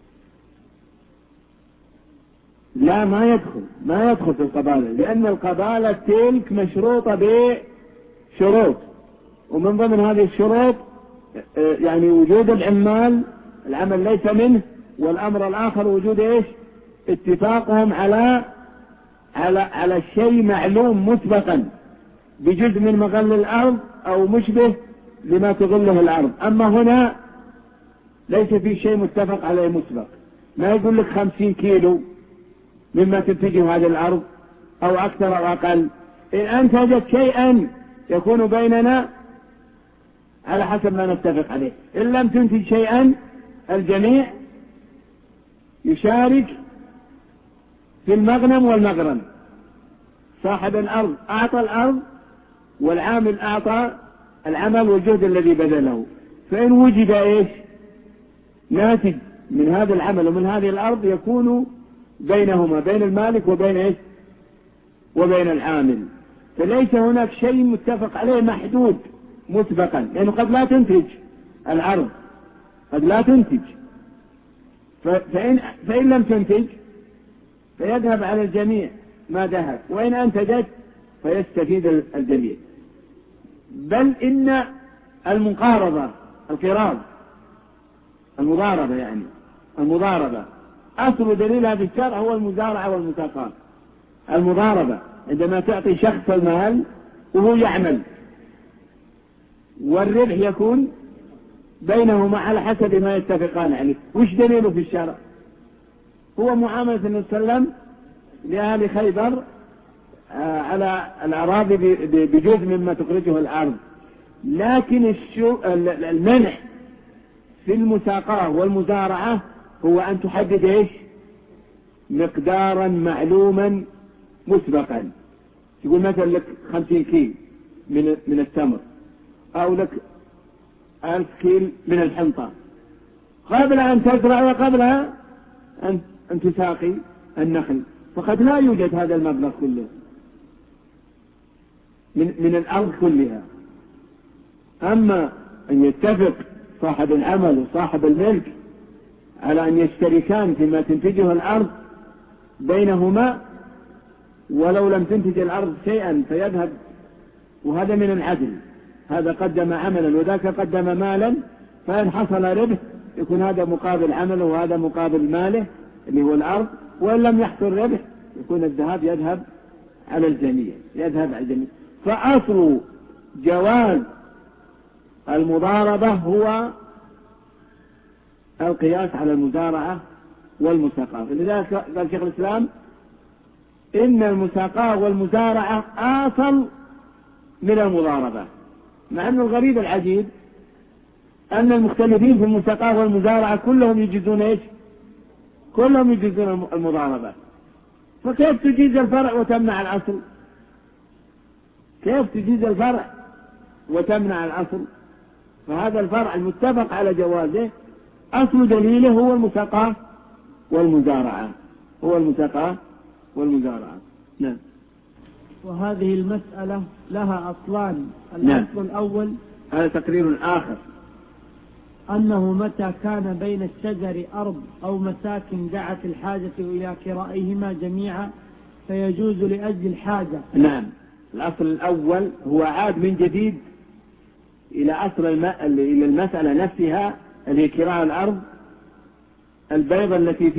لا، ما يدخل في القبالة، لأن القبالة تلك مشروطة بشروط، ومن ضمن هذه الشروط يعني وجود العمال، العمل ليس منه، والأمر الآخر وجود إيش؟ اتفاقهم على الشيء معلوم مسبقا بجزء من مغل الأرض أو مشبه لما تغله الأرض. أما هنا ليس في شيء متفق عليه مسبق، ما يقول لك 50 كيلو مما تنتجه هذه الأرض أو أكثر أو أقل. إن أنتجت شيئا يكون بيننا على حسب ما نتفق عليه، إن لم تنتج شيئا الجميع يشارك في المغنم والمغرم. صاحب الأرض أعطى الأرض، والعامل أعطى العمل والجهد الذي بذله. فإن وجد إيش؟ ناتج من هذا العمل ومن هذه الأرض يكون بينهما، بين المالك وبين إيش؟ وبين العامل. فليس هناك شيء متفق عليه محدود مسبقا، لأنه قد لا تنتج الأرض، قد لا تنتج، فإن لم تنتج فيذهب على الجميع ما ذهب، وإن أنتجت فيستفيد الجميع. بل إن المقارضة، القراض، المضاربة، يعني المضاربة أصل دليلها في الشرع هو المزارعة والمساقات. المضاربة عندما تعطي شخص المال وهو يعمل، والربح يكون بينهما على حسب ما يتفقان عليه. وش دليله في الشرع؟ هو معاملة النبي صلى الله عليه وسلم لأهل خيبر على الأراضي بجزء مما تخرجه الأرض. لكن المنع في المساقاة والمزارعة هو أن تحدد إيش؟ مقدارا معلوما مسبقا. يقول مثلا لك 50 كيل من التمر، أو لك 1000 كيل من الحنطة، قبل أن تزرع وقبل أن تساقي النخل، فقد لا يوجد هذا المبلغ كله من الأرض كلها. أما أن يتفق صاحب العمل وصاحب الملك على أن يشتركان فيما تنتجه الأرض بينهما، ولو لم تنتج الأرض شيئا فيذهب، وهذا من العدل، هذا قدم عملا وذاك قدم مالا، فإن حصل ربح يكون هذا مقابل عمله وهذا مقابل ماله اللي هو الأرض، وإن لم يحصل ربح يكون الذهاب يذهب على الجميع، فأصل جواز المضاربة هو القياس على المزارعة والمساقاة. لذلك قال شيخ الإسلام إن المساقاة والمزارعة أصل من المضاربة، مع أن الغريب العجيب أن المختلفين في المساقاة والمزارعة كلهم يجيزون إيش؟ كلهم يجيزون المضاربة. فكيف تجيز الفرع وتمنع الأصل؟ كيف تجيز الفرع وتمنع الأصل؟ فهذا الفرع المتفق على جوازه أصل دليله هو المساقاة والمزارعة، هو المساقاة والمزارعة. نعم. وهذه المسألة لها أصلان. نعم. الأصل الأول، هذا تقرير آخر، أنه متى كان بين الشجر أرض أو مساكن دعت الحاجة إلى كرائهما جميعا فيجوز لأجل الحاجة. نعم. الأصل الأول هو عاد من جديد إلى أصل إلى المسألة نفسها، اللي هي كراء الأرض البيضة التي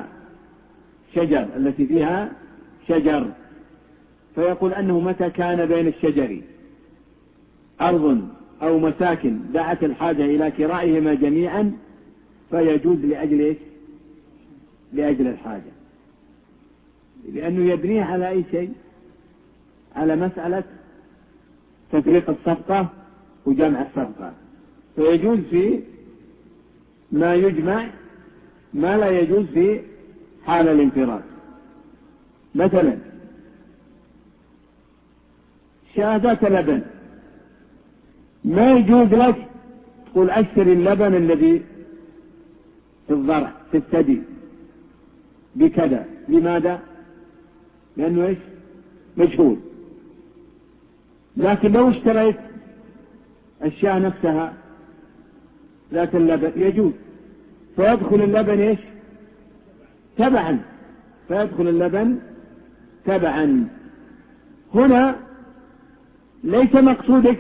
فيها شجر، فيقول أنه متى كان بين الشجر أرض أو مساكن دعت الحاجة إلى كرائهما جميعا فيجوز لأجل الحاجة، لأنه يبنيه على أي شيء؟ على مسألة تفريق الصفقة وجمع الصفقة، فيجوز في ما يجمع ما لا يجوز في حال الانفراد. مثلا شهادات لبن، ما يجوز لك تقول أشتري اللبن الذي في الضرع في الثدي بكذا. لماذا؟ لأنه إيش؟ مجهول. لكن لو اشتريت الشاة نفسها ذات اللبن يجوز، فيدخل اللبن إيش؟ تبعا، فيدخل اللبن تبعا. هنا ليس مقصودك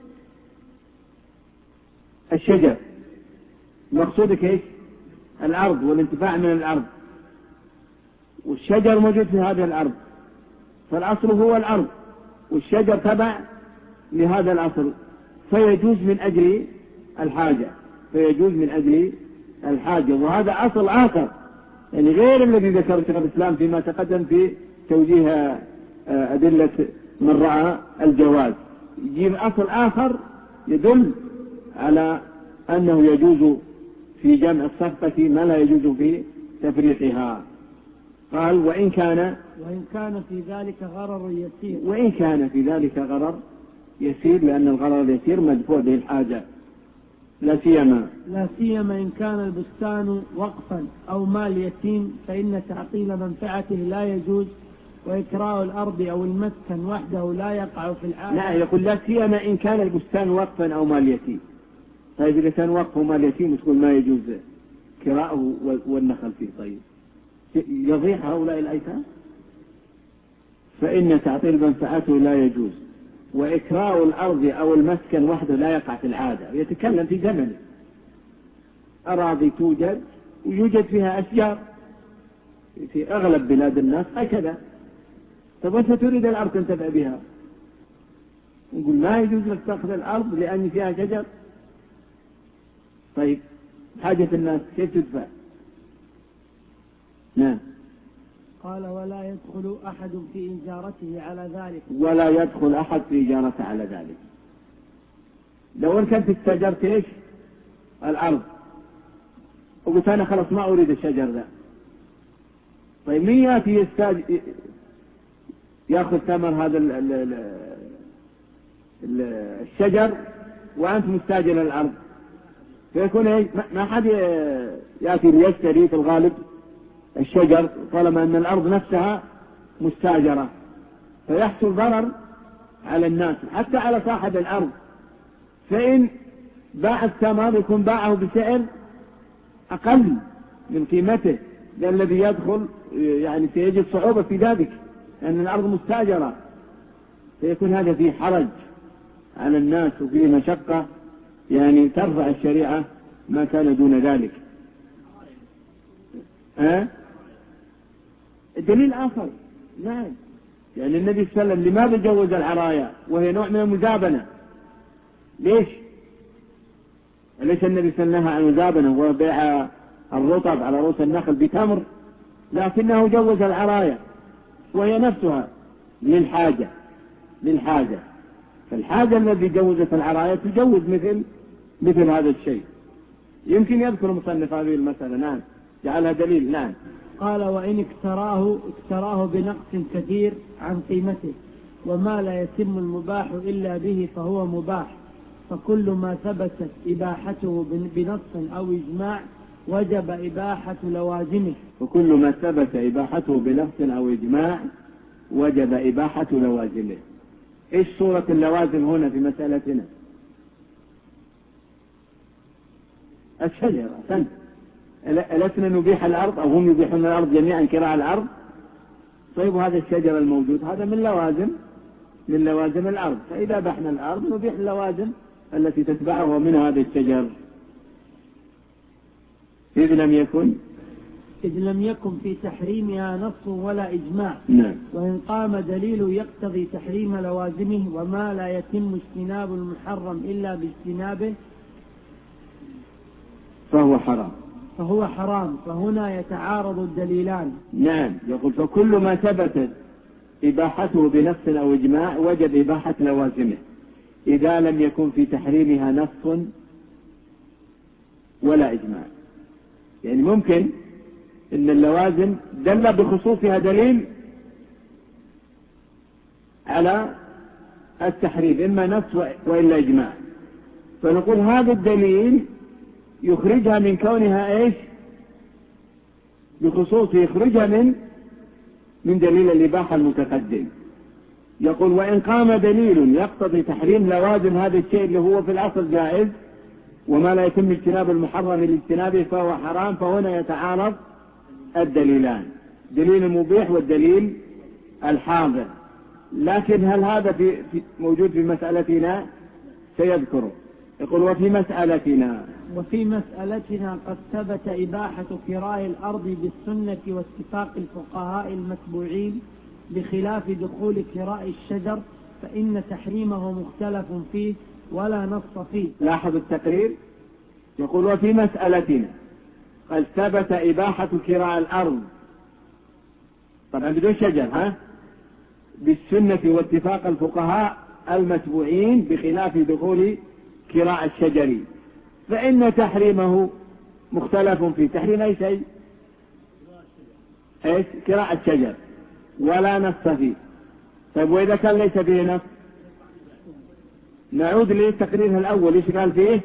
الشجر، مقصودك إيش؟ الأرض والانتفاع من الأرض، والشجر موجود في هذه الأرض، فالأصل هو الأرض والشجر تبع لهذا الأصل، فيجوز من أجل الحاجة، فيجوز من أجل الحاجة. وهذا أصل آخر يعني غير الذي ذكر شيخ الإسلام فيما تقدم في توجيه أدلة من رأى الجواز. يجيب أصل آخر يدل على أنه يجوز في جمع الصفقة ما لا يجوز في تفريقها. قال وإن كان في ذلك غرر يسير، وإن كان في ذلك غرر يسير، لأن الغرر اليسير مدفوع به الحاجة، لا سيما إن كان البستان وقفا أو مال يتيم، فإن تعطيل منفعته لا يجوز، وإكراء الأرض أو المسكن وحده لا يقع في العادة. لا، يقول لا سيما إن كان البستان وقفا أو مال يتيم. طيب إذا كان وقف ومال يتيم تقول ما يجوز كراءه والنخل فيه، طيب يضيع هؤلاء الأيتام؟ فإن تعطيل منفعته لا يجوز، وإكراء الأرض أو المسكن وحده لا يقع في العادة. يتكلم في زمن أراضي توجد ويوجد فيها أشجار في أغلب بلاد الناس هكذا، طب أنت تريد الأرض تنتفع بها، نقول ما يجوز لك تأخذ الأرض لأن فيها شجر. طيب حاجة الناس كيف تدفع؟ نعم. قال ولا يدخل أحد في إجارته على ذلك، ولا يدخل أحد في إجارته على ذلك. لو أن كنت استأجرت إيش؟ الأرض، وقلت أنا خلاص ما أريد الشجر ذا، طيب مين يأتي يأخذ ثمر هذا الشجر وأنت مستأجر الأرض؟ فيكون إيش؟ ما حد يأتي ليشتري في الغالب الشجر طالما أن الأرض نفسها مستأجرة، فيحصل ضرر على الناس حتى على صاحب الأرض. فإن باع الثمر يكون باعه بسعر أقل من قيمته، لأن الذي يدخل يعني سيجد صعوبة في ذلك لأن الأرض مستأجرة، فيكون هذا فيه حرج على الناس وفيه مشقة، يعني ترفع الشريعة ما كان دون ذلك. دليل آخر، نعم، يعني النبي صلى الله عليه وسلم لماذا جوز العرايا وهي نوع من المزابنة؟ ليش؟ أليس النبي صلى الله عليه وسلم عن المزابنة وبيع الرطب على رؤوس النخل بتمر؟ لكنه جوز العرايا وهي نفسها للحاجة، فالحاجة الذي جوزت العرايا تجوز مثل هذا الشيء. يمكن يذكر مصنف هذه المسألة، نعم، جعلها دليل. نعم. قال وإن اكتراه بنقص كثير عن قيمته، وما لا يتم المباح إلا به فهو مباح، فكل ما ثبتت إباحته بنص أو إجماع وجب إباحة لوازمه. وكل ما ثبت إباحته بنص أو إجماع وجب إباحة لوازمه. إيش صورة اللوازم هنا في مسألتنا؟ الشجر. ألسنا نبيح الأرض أو هم يبيحون الأرض جميعا كراء الأرض؟ طيب هذا الشجر الموجود هذا من لوازم الأرض، فإذا بحنا الأرض نبيح اللوازم التي تتبعه من هذا الشجر، إذ لم يكن في تحريمها نص ولا إجماع. نعم. وإن قام دليل يقتضي تحريم لوازمه، وما لا يتم اجتناب المحرم إلا باجتنابه فهو حرام، فهنا يتعارض الدليلان. نعم، يقول فكل ما ثبتت إباحته بنص أو إجماع وجب إباحة لوازمه. إذا لم يكن في تحريمها نص ولا إجماع. يعني ممكن إن اللوازم دل بخصوصها دليل على التحريم، إما نص وإلا إجماع، فنقول هذا الدليل يخرجها من كونها إيش بخصوص، يخرجها من دليل الإباحة المتقدم. يقول وإن قام دليل يقتضي تحريم لوازم هذا الشيء اللي هو في الأصل جائز، وما لا يتم اجتناب المحرم لاجتنابه فهو حرام، فهنا يتعارض الدليلان، دليل المبيح والدليل الحاضر. لكن هل هذا موجود في مسألتنا؟ سيذكره. يقول وفي مسألتنا قد ثبت إباحة كراء الأرض بالسنة واتفاق الفقهاء المتبوعين، بخلاف دخول كراء الشجر فإن تحريمه مختلف فيه ولا نص فيه. لاحظ التقرير، يقول وفي مسألتنا قد ثبت إباحة كراء الأرض، طبعا بدون شجر، بالسنة واتفاق الفقهاء المتبوعين، بخلاف دخول كراء الشجر فإن تحريمه مختلف فيه. تحريم أي شيء؟ كراء الشجر، ولا نص فيه. طيب وإذا كان ليس فيه نص؟ نعود لتقريرها الأول، إيش قال فيه؟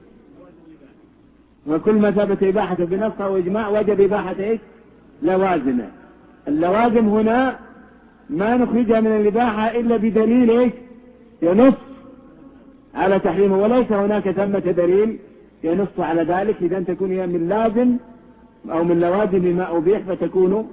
وكل ما ثبت إباحته بنص أو إجماع وجب إباحة لوازمه. اللوازم هنا ما نخرجها من الإباحة إلا بدليل ينص على تحريمه، وليس هناك ثمة دليل ينص على ذلك. إذا تكون هي من لازم أو من لوازم ما أبيح فتكون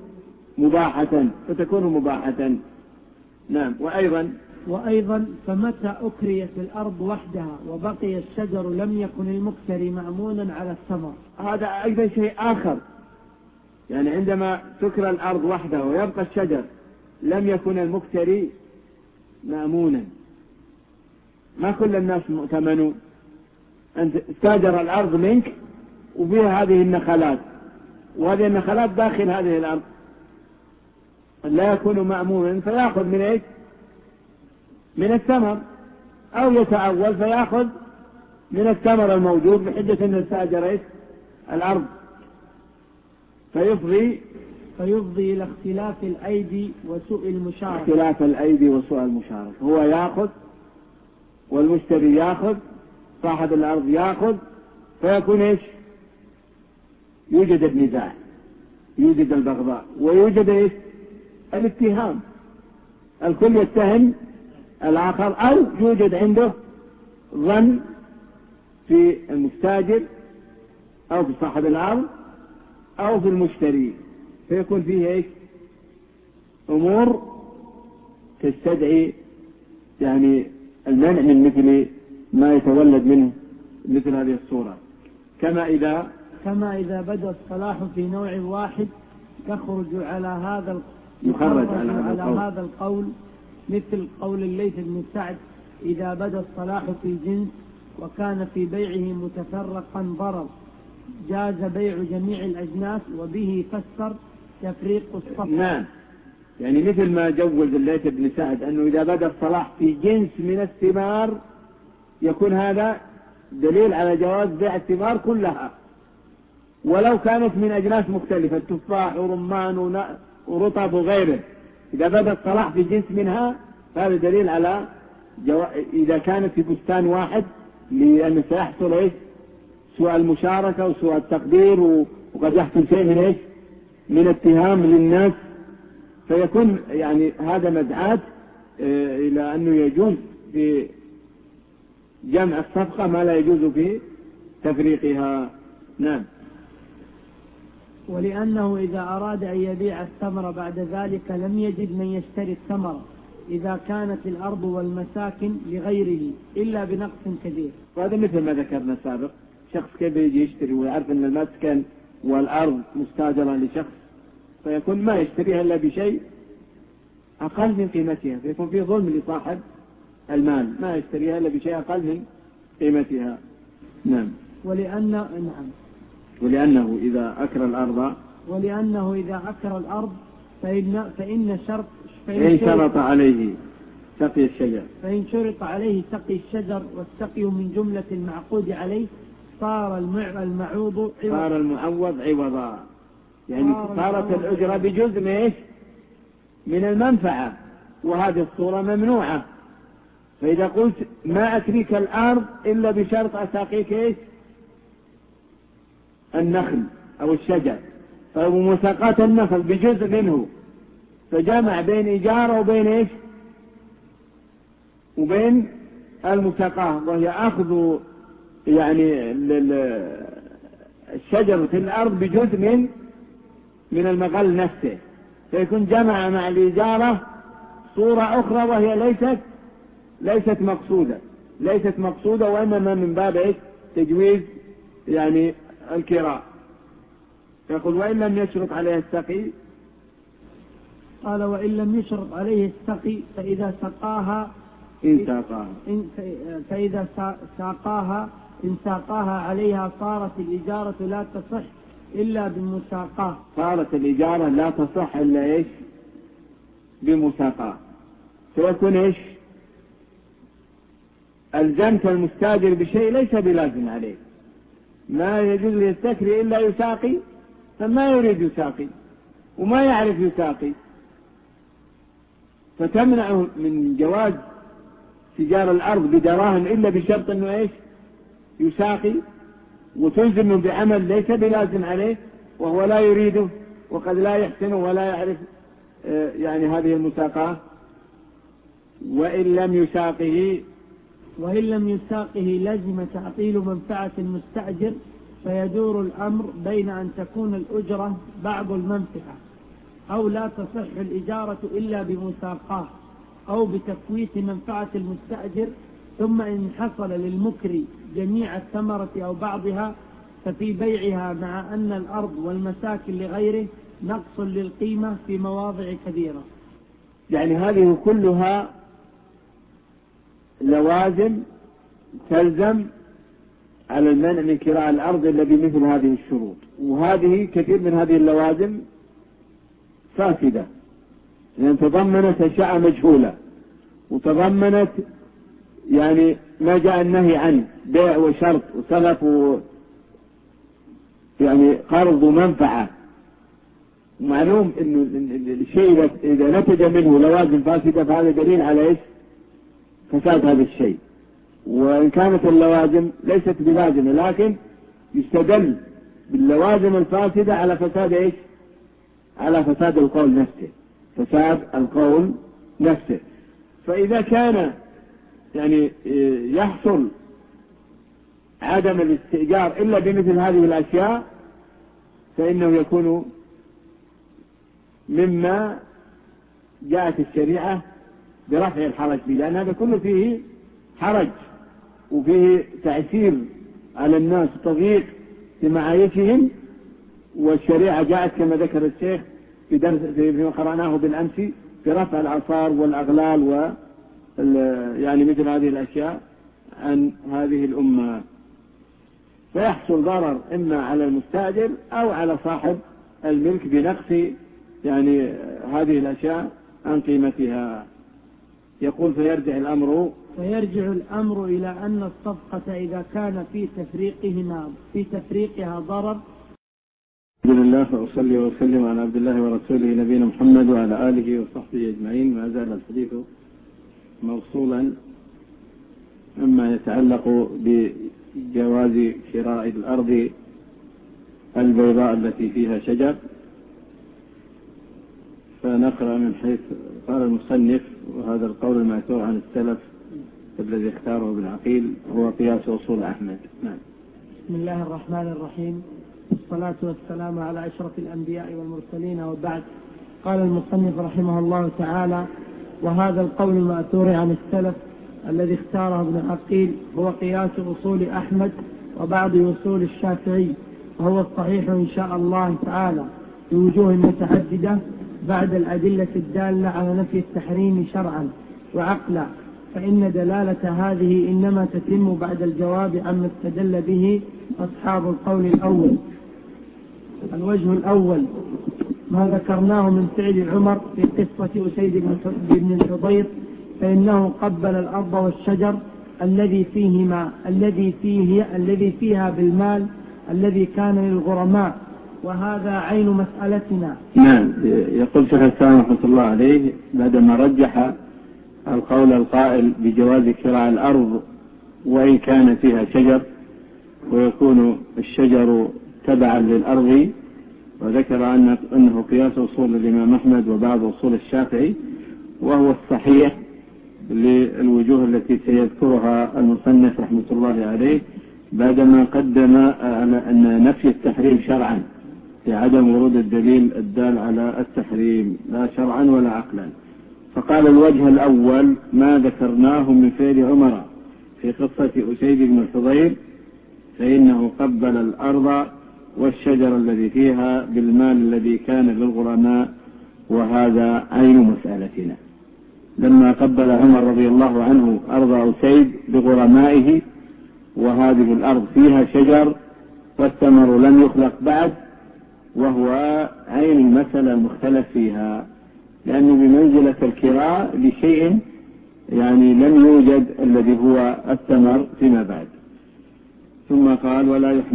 مباحة. نعم. وأيضا فمتى أكريت الأرض وحدها وبقي الشجر لم يكن المكتري مأمونا على الثمر. هذا أيضا شيء آخر، يعني عندما تكرى الأرض وحدها ويبقى الشجر لم يكن المكتري مأمونا. ما كل الناس مؤتمنون. أنت استاجر الأرض منك وفيها هذه النخلات، وهذه النخلات داخل هذه الأرض، لا يكون مأمونا فيأخذ من الثمر، أو يتأول فيأخذ من الثمر الموجود بحجة أن استاجر الأرض، فيفضي إلى اختلاف الأيدي وسوء المشاركة. هو يأخذ والمشتري يأخذ، صاحب الأرض يأخذ، فيكون يوجد النزاع، يوجد البغضاء، ويوجد الاتهام، الكل يتهم الآخر، أو يوجد عنده ظن في المستاجر أو في صاحب الأرض أو في المشتري، فيكون فيه أمور تستدعي يعني المنع من مثل ما يتولد منه مثل هذه الصورة. كما إذا بدأ الصلاح في نوع واحد يخرج على هذا القول، مثل قول الليث بن سعد: إذا بدا الصلاح في جنس وكان في بيعه متفرقا ضرر جاز بيع جميع الأجناس، وبه فسر تفريق الصف. نعم، يعني مثل ما جوز الليث بن سعد أنه إذا بدا الصلاح في جنس من الثمار يكون هذا دليل على جواز بيع الثمار كلها، ولو كانت من أجناس مختلفة، تفاح ورمان ورطب وغيره، إذا بدا الصلاح في جنس منها هذا دليل على إذا كانت في بستان واحد، لأن سيحصل سوء المشاركة وسوء التقدير، وقد يحصل شيء من اتهام للناس، فيكون يعني هذا مدعاة إلى أنه يجوز في جمع الصفقة ما لا يجوز في تفريقها. نعم. ولأنه إذا أراد أن يبيع الثمر بعد ذلك لم يجد من يشتري الثمر إذا كانت الأرض والمساكن لغيره إلا بنقص كبير. وهذا مثل ما ذكرنا سابق، شخص كيف يجي يشتري ويعرف أن المسكن والأرض مستاجرة لشخص، فيكون ما يشتريها إلا بشيء أقل من قيمتها، فيكون فيه ظلم لصاحب المال، ما يشتريها إلا بشيء أقل من قيمتها. نعم. ولأنه إذا أكر الأرض فإن شرط عليه سقي الشجر. فإن شرط عليه سقي الشجر والسقي من جملة المعقود عليه صار المعوض عوضا، يعني صارت الأجرة بجزء من المنفعة، وهذه الصورة ممنوعة. فإذا قلت ما أتريك الأرض إلا بشرط أساقيك النخل أو الشجر، فمساقات النخل بجزء منه، فجمع بين إجارة وبين المساقاه، وهي أخذ يعني الشجر في الأرض بجزء من المغل نفسه، فيكون جمع مع الإجارة صورة أخرى وهي ليست مقصودة وإنما من باب تجويز يعني الكراء. يقول وإن لم يشرط عليه السقي. قال وإن لم يشرط عليه السقي فإذا سقاها إن ساقاها عليها صارت الإجارة لا تصح إلا بمساقاه. صارت الإجارة لا تصح إلا بمساقاه، فيكون ألزمت المستاجر بشيء ليس بلازم عليه، ما يجوز للسكري إلا يساقي، فما يريد يساقي وما يعرف يساقي، فتمنعه من جواز تجار الأرض بدراهم إلا بشرط أنه يساقي، وتلزم بعمل ليس بلازم عليه وهو لا يريده وقد لا يحسنه ولا يعرف يعني هذه المساقاة. وإن لم يساقه لزم تعطيل منفعة المستأجر، فيدور الأمر بين أن تكون الأجرة بعض المنفعة أو لا تصح الإجارة إلا بمساقاه أو بتفويت منفعة المستأجر، ثم إن حصل للمكري جميع الثمرة أو بعضها ففي بيعها مع أن الأرض والمساكن لغيره نقص للقيمة في مواضع كثيرة. يعني هذه كلها لوازم تلزم على المنع من كراء الأرض إلا بمثل هذه الشروط، وهذه كثير من هذه اللوازم فاسدة، لأن تضمنت أشياء مجهولة، وتضمنت يعني ما جاء النهي عنه بيع وشرط وسلف يعني قرض ومنفعة. معلوم إنه الشيء إذا نتج منه لوازم فاسدة فهذا دليل على فساد هذا الشيء، وإن كانت اللوازم ليست بلازمة لكن يستدل باللوازم الفاسدة على فساد على فساد القول نفسه. فإذا كان يعني يحصل عدم الاستئجار إلا بمثل هذه الأشياء فإنه يكون مما جاءت الشريعة برفع الحرج به، لأن هذا كله فيه حرج وفيه تعسير على الناس تضييق في معايشهم، والشريعة جاءت كما ذكر الشيخ في درس فيما قرأناه بالأمس برفع الآثار والأغلال يعني مثل هذه الأشياء عن هذه الأمة، فيحصل ضرر إما على المستأجر أو على صاحب الملك بنقص يعني هذه الأشياء عن قيمتها. يقول فيرجع الأمر إلى أن الصفقة إذا كان في تفريقها ضرر. الحمد لله وأصلي وأسلم على عبد الله ورسوله نبينا محمد وعلى آله وصحبه أجمعين. ما زال الحديث موصولا مما يتعلق بجواز شراء الأرض البيضاء التي فيها شجر، فنقرأ من حيث قال المصنف: وهذا القول المأثور عن السلف الذي اختاره ابن عقيل هو قياس أصول أحمد. نعم. بسم الله الرحمن الرحيم، والصلاة والسلام على أشرف الأنبياء والمرسلين، وبعد. قال المصنف رحمه الله تعالى: وهذا القول المأثور عن السلف الذي اختاره ابن عقيل هو قياس أصول أحمد وبعض أصول الشافعي، وهو الصحيح إن شاء الله تعالى بوجوه متعددة بعد الأدلة الدالة على نفي التحريم شرعا وعقلا، فإن دلالة هذه إنما تتم بعد الجواب عما استدل به أصحاب القول الأول. الوجه الأول ما ذكرناه من فعل عمر في قصة أسيد بن الحضير فإنه قبل الأرض والشجر الذي فيها بالمال الذي كان للغرماء، وهذا عين مسألتنا. نعم. يقول شيخ الإسلام رحمة الله عليه بعدما رجح القول القائل بجواز كراء الأرض وإن كان فيها شجر ويكون الشجر تبعا للأرض، وذكر أنه قياس أصول الإمام أحمد وبعض أصول الشافعي، وهو الصحيح للوجوه التي سيذكرها المصنف رحمة الله عليه بعدما قدم على أن نفي التحريم شرعا لعدم ورود الدليل الدال على التحريم لا شرعا ولا عقلا. فقال الوجه الأول ما ذكرناه من فعل عمر في قصة أسيد بن الحضير، فإنه قبل الأرض والشجر الذي فيها بالمال الذي كان للغرماء، وهذا عين مسألتنا. لما قبل عمر رضي الله عنه أرض أسيد بغرمائه، وهذه الأرض فيها شجر والثمر لم يخلق بعد، وهو عين المسألة المختلف فيها، لأنه بمنزلة الكراء لشيء يعني لم يوجد الذي هو الثمر فيما بعد. ثم قال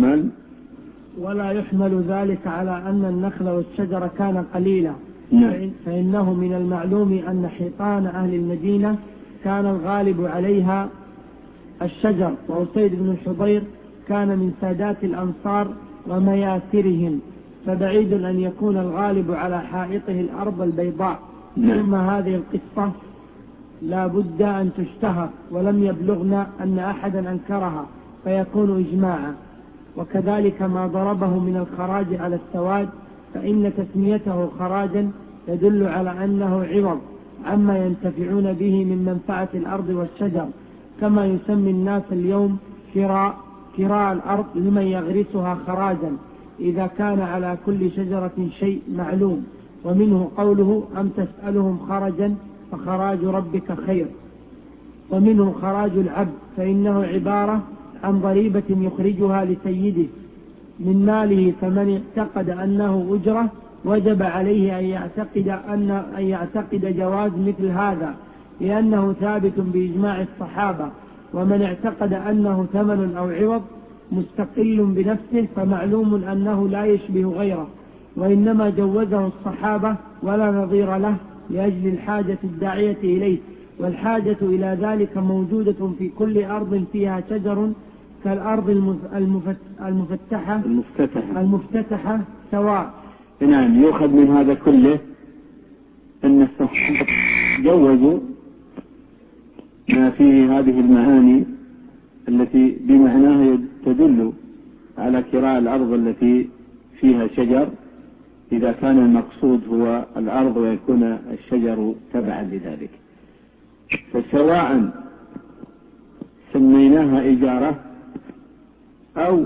ولا يحمل ذلك على أن النخل والشجر كان قليلا. نعم. فإنه من المعلوم أن حيطان أهل المدينة كان الغالب عليها الشجر، وأسيد بن الحضير كان من سادات الأنصار ومياسرهم، فبعيد أن يكون الغالب على حائطه الأرض البيضاء. ثم هذه القصة لا بد أن تشتهر، ولم يبلغنا أن أحدا أنكرها فيكون إجماعا. وكذلك ما ضربه من الخراج على السواد، فإن تسميته خراجا يدل على أنه عوض عما ينتفعون به من منفعة الأرض والشجر، كما يسمي الناس اليوم كراء الأرض لمن يغرسها خراجا إذا كان على كل شجرة شيء معلوم. ومنه قوله أم تسألهم خرجا فخراج ربك خير. ومنه خراج العبد، فإنه عبارة عن ضريبة يخرجها لسيده من ماله، فمن اعتقد أنه أجرة وجب عليه أن يعتقد جواز مثل هذا، لأنه ثابت بإجماع الصحابة. ومن اعتقد أنه ثمن أو عوض مستقل بنفسه فمعلوم أنه لا يشبه غيره، وإنما جوزه الصحابة ولا نظير له لأجل الحاجة الداعية إليه، والحاجة إلى ذلك موجودة في كل أرض فيها شجر كالأرض المفتتحة سواء. نعم. يؤخذ من هذا كله أن الصحابة جوزوا ما فيه هذه المعاني التي بمعناها تدل على كراء الأرض التي فيها شجر إذا كان المقصود هو الأرض ويكون الشجر تبعا لذلك. فسواء سميناها إجارة أو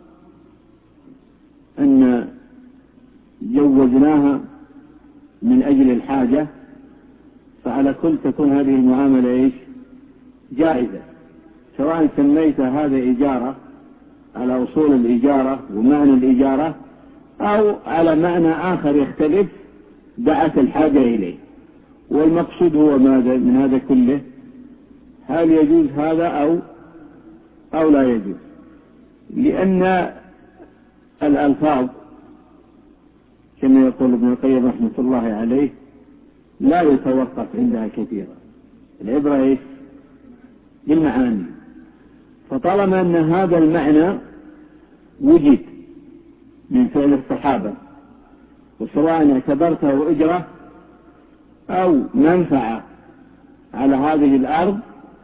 أن جوزناها من أجل الحاجة، فعلى كل تكون هذه المعاملة جائزة، سواء سميت هذا إجارة على أصول الإجارة ومعنى الإجارة، أو على معنى آخر يختلف دعت الحاجة إليه. والمقصود هو ماذا من هذا كله؟ هل يجوز هذا أو لا يجوز؟ لأن الألفاظ كما يقول ابن القيم رحمة الله عليه لا يتوقف عندها كثيرا، العبرة بالمعاني. فطالما أن هذا المعنى وجد من فعل الصحابة، وسواء اعتبرته أجرة أو منفعة على هذه الأرض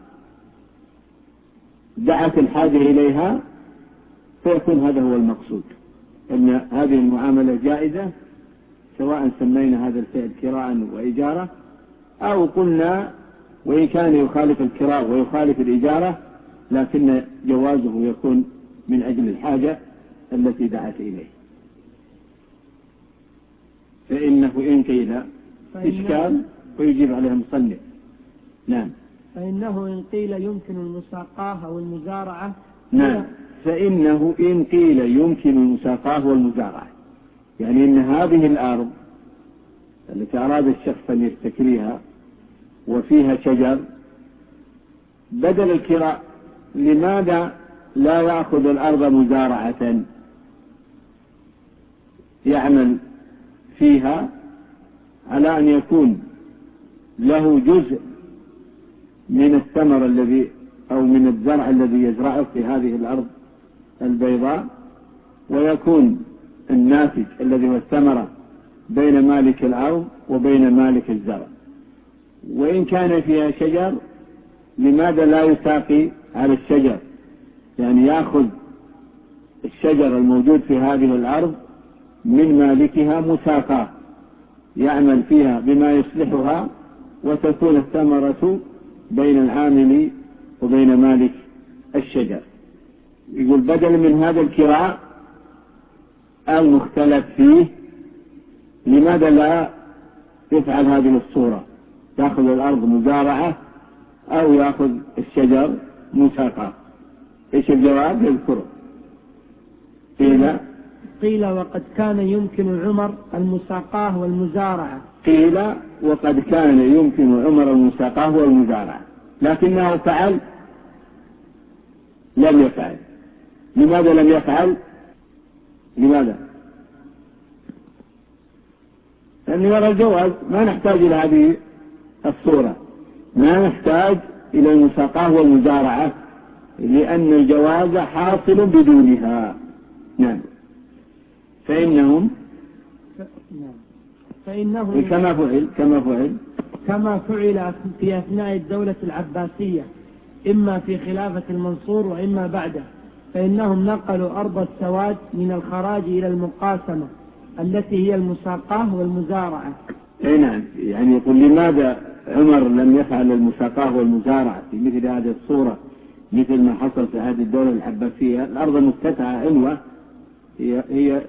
دعت الحاجة إليها، فيكون هذا هو المقصود، أن هذه المعاملة جائزة، سواء سمينا هذا الفعل كراء وإجارة أو قلنا وإن كان يخالف الكراء ويخالف الإجارة، لكن جوازه يكون من أجل الحاجة التي دعت إليه. فإنه إن قيل إشكال ويجيب عليه المصنف. نعم. فإنه إن قيل يمكن المساقاة أو المزارعة. نعم. فإنه إن قيل يمكن المساقاة والمزارعة، يعني إن هذه الأرض التي أراد الشخص أن يستكريها وفيها شجر بدل الكراء، لماذا لا يأخذ الأرض مزارعة يعمل فيها على أن يكون له جزء من الثمر الذي أو من الزرع الذي يزرعه في هذه الأرض البيضاء، ويكون الناتج الذي هو الثمرة بين مالك الأرض وبين مالك الزرع. وإن كان فيها شجر لماذا لا يساقي على الشجر، يعني يأخذ الشجر الموجود في هذه الأرض من مالكها مساقاه، يعمل فيها بما يصلحها وتكون الثمرة بين العامل وبين مالك الشجر. يقول بدل من هذا الكراء المختلف فيه لماذا لا يفعل هذه الصورة، يأخذ الأرض مزارعة أو يأخذ الشجر مساقاه؟ إيش الجواب؟ يذكره. قيل وقد كان يمكن عمر المساقاه والمزارعة. قيل وقد كان يمكن عمر المساقاه والمزارعة، لكنه فعل لم يفعل. لماذا لم يفعل؟ لماذا؟ لأنه يرى الجواز، ما نحتاج إلى هذه الصورة، ما نحتاج إلى المساقاه والمزارعة، لأن الجواز حاصل بدونها. نعم. فإنهم كما فعل في أثناء الدولة العباسية، إما في خلافة المنصور وإما بعده، فإنهم نقلوا أرض السواد من الخراج إلى المقاسمة التي هي المساقاه والمزارعة. نعم، يعني يقول لماذا عمر لم يفعل المساقاه والمزارعة في مثل هذه الصورة، مثل ما حصل في هذه الدولة العباسية؟ الأرض المفتتحة عنوة هي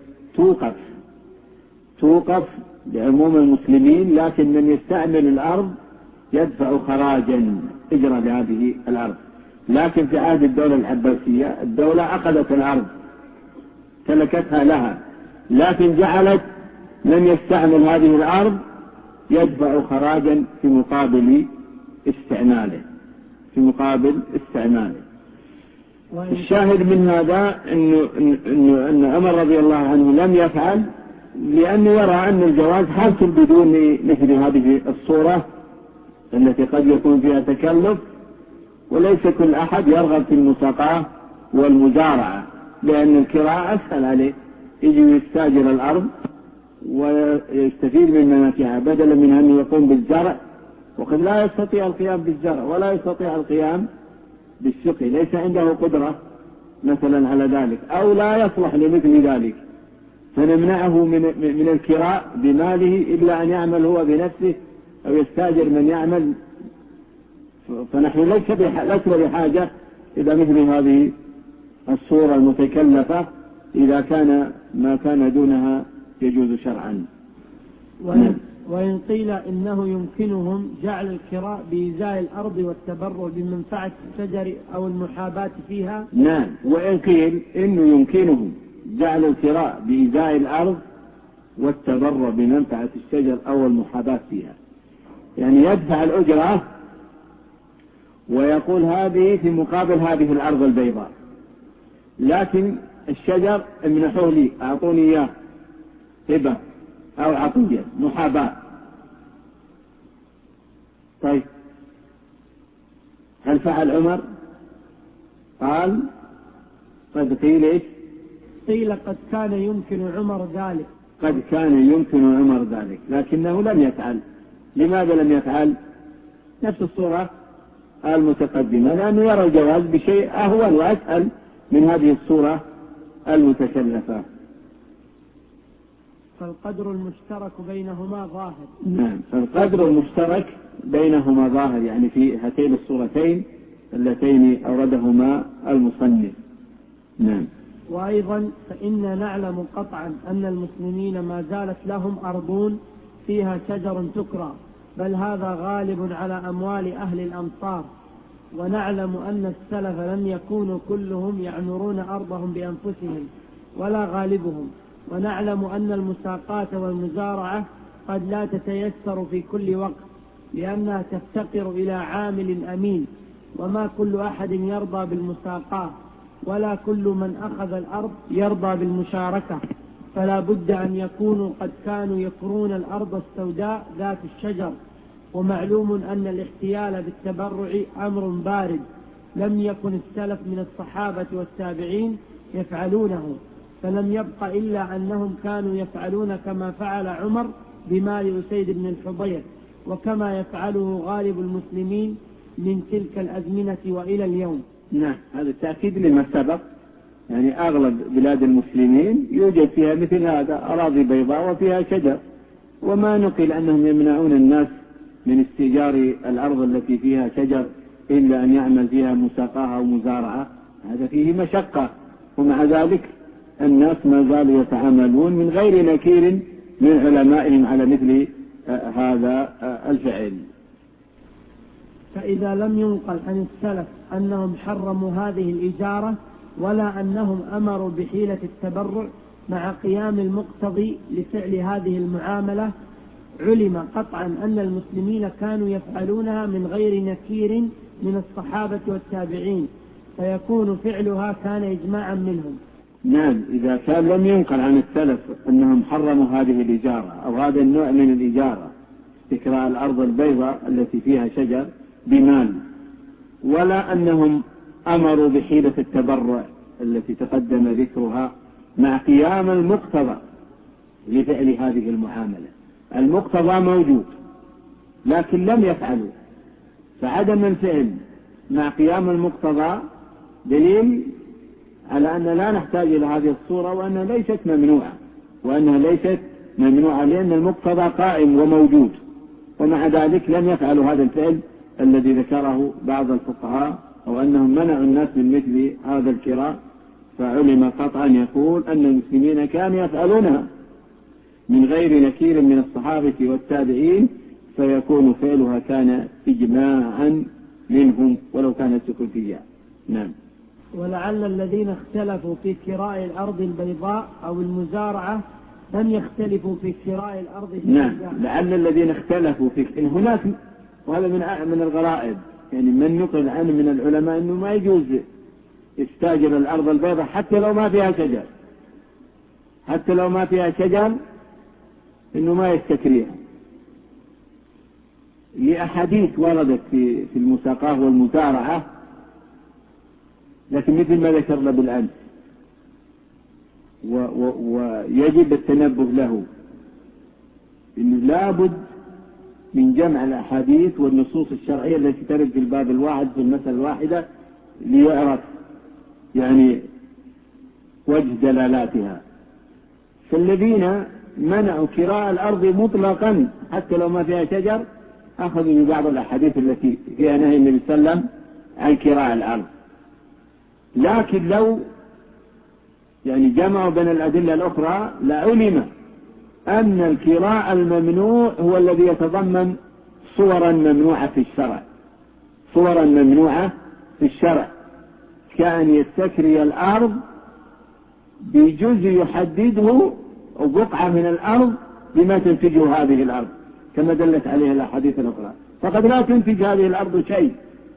توقف لعموم المسلمين، لكن من يستعمل الأرض يدفع خراجا إجرة لهذه الأرض. لكن في عهد الدولة العباسية الدولة أخذت الأرض تلكتها لها، لكن جعلت من يستعمل هذه الأرض يدفع خراجا في مقابل استعماله. الشاهد من هذا أن عمر رضي الله عنه لم يفعل، لأنه يرى أن الجواز حاصل بدون مثل هذه الصورة التي قد يكون فيها تكلف، وليس كل أحد يرغب في المساقاه والمزارعة، لأن الكراء أسهل عليه، يجي يستاجر الأرض ويستفيد من منافعها بدلا من أن يقوم بالزرع، وقد لا يستطيع القيام بالزرع ولا يستطيع القيام بالسقي، ليس عنده قدرة مثلا على ذلك، أو لا يصلح لمثل ذلك، فنمنعه من الكراء بماله إلا أن يعمل هو بنفسه أو يستاجر من يعمل. فنحن لسنا بحاجة إلى مثل هذه الصورة المتكلفة إذا كان ما كان دونها يجوز شرعا. وإن قيل إنه يمكنهم جعل الكراء بإزاء الأرض والتبرع بمنفعة الشجر أو المحاباة فيها. نعم، وإن قيل إنه يمكنهم جعل الكراء بإزاء الأرض والتبرع بمنفعة الشجر أو المحاباة فيها، يعني يدفع الأجرة ويقول هذه في مقابل هذه الأرض البيضاء، لكن الشجر امنحوه لي، أعطوني إياه هبة أو عطية محاباة. طيب هل فعل عمر؟ قال قد قيل إيش؟ قيل قد كان يمكن عمر ذلك. قد كان يمكن عمر ذلك، لكنه لم يفعل. لماذا لم يفعل؟ نفس الصورة المتقدمة، لأنه يرى الجواز بشيء أهون وأسهل من هذه الصورة المتكلفة. فالقدر المشترك بينهما ظاهر. نعم، فالقدر المشترك بينهما ظاهر، يعني في هاتين الصورتين اللتين أوردهما المصنف. نعم. وأيضا فإن نعلم قطعا أن المسلمين ما زالت لهم أرضون فيها شجر تكرى، بل هذا غالب على أموال أهل الأمصار. ونعلم أن السلف لم يكونوا كلهم يعمرون أرضهم بأنفسهم ولا غالبهم. ونعلم أن المساقات والمزارعة قد لا تتيسر في كل وقت، لأنها تفتقر إلى عامل أمين، وما كل أحد يرضى بالمساقاة، ولا كل من أخذ الأرض يرضى بالمشاركة، فلا بد أن يكونوا قد كانوا يكرون الأرض السوداء ذات الشجر. ومعلوم أن الاحتيال بالتبرع أمر بارد لم يكن السلف من الصحابة والتابعين يفعلونه، فلم يبق إلا أنهم كانوا يفعلون كما فعل عمر بمال أسيد بن الحضير، وكما يفعله غالب المسلمين من تلك الأزمنة وإلى اليوم. نعم، هذا التأكيد لما سبق، يعني أغلب بلاد المسلمين يوجد فيها مثل هذا أراضي بيضاء وفيها شجر، وما نقل أنهم يمنعون الناس من استئجار الأرض التي فيها شجر إلا أن يعمل فيها مساقاة أو مزارعة، هذا فيه مشقة، ومع ذلك الناس ما زالوا يتعاملون من غير نكير من علمائهم على مثل هذا الفعل. فإذا لم ينقل عن السلف أنهم حرموا هذه الإجارة ولا أنهم أمروا بحيلة التبرع مع قيام المقتضي لفعل هذه المعاملة، علم قطعا أن المسلمين كانوا يفعلونها من غير نكير من الصحابة والتابعين، فيكون فعلها كان إجماعا منهم. نعم، إذا كان لم ينقل عن السلف أنهم حرموا هذه الإجارة أو هذا النوع من الإجارة، استكراء الأرض البيضاء التي فيها شجر بمال، ولا أنهم أمروا بحيلة التبرع التي تقدم ذكرها مع قيام المقتضى لفعل هذه المعاملة، المقتضى موجود لكن لم يفعلوا، فعدم الفعل مع قيام المقتضى دليل على أن لا نحتاج إلى هذه الصورة، وأنها ليست ممنوعة لأن المقتضى قائم وموجود، ومع ذلك لم يفعلوا هذا الفعل الذي ذكره بعض الفقهاء، أو أنهم منعوا الناس من مثل هذا الكراء، فعلم قطعا يقول أن المسلمين كانوا يفعلونها من غير نكير من الصحابة والتابعين، فيكون فعلها كان إجماعا منهم ولو كانت سكوتية. نعم. ولعل الذين اختلفوا في كراء الأرض البيضاء أو المزارعة لم يختلفوا في كراء الأرض السوداء. نعم، لعل الذين اختلفوا في إن هناك، وهذا من الغرائب، يعني من نقل عنه من العلماء أنه ما يجوز يستاجر الأرض البيضاء حتى لو ما فيها شجر، إنه ما يستكريها، لأحاديث وردت في المساقاة والمزارعة، لكن مثل ما ذكرنا بالأمس، ويجب التنبه له، إنه لابد من جمع الأحاديث والنصوص الشرعية التي ترد في الباب الواحد في المسألة الواحدة ليعرف يعني وجه دلالاتها. فالذين منعوا كراء الأرض مطلقا حتى لو ما فيها شجر أخذوا من بعض الأحاديث التي فيها نهي النبي صلى الله عليه وسلم عن كراء الأرض، لكن لو يعني جمعوا بين الأدلة الأخرى لعلم أن الكراء الممنوع هو الذي يتضمن صورا ممنوعة في الشرع، كأن يستكري الأرض بجزء يحدده أو بقعة من الأرض بما تنتجه هذه الأرض كما دلت عليها الأحاديث الأخرى، فقد لا تنتج هذه الأرض شيء،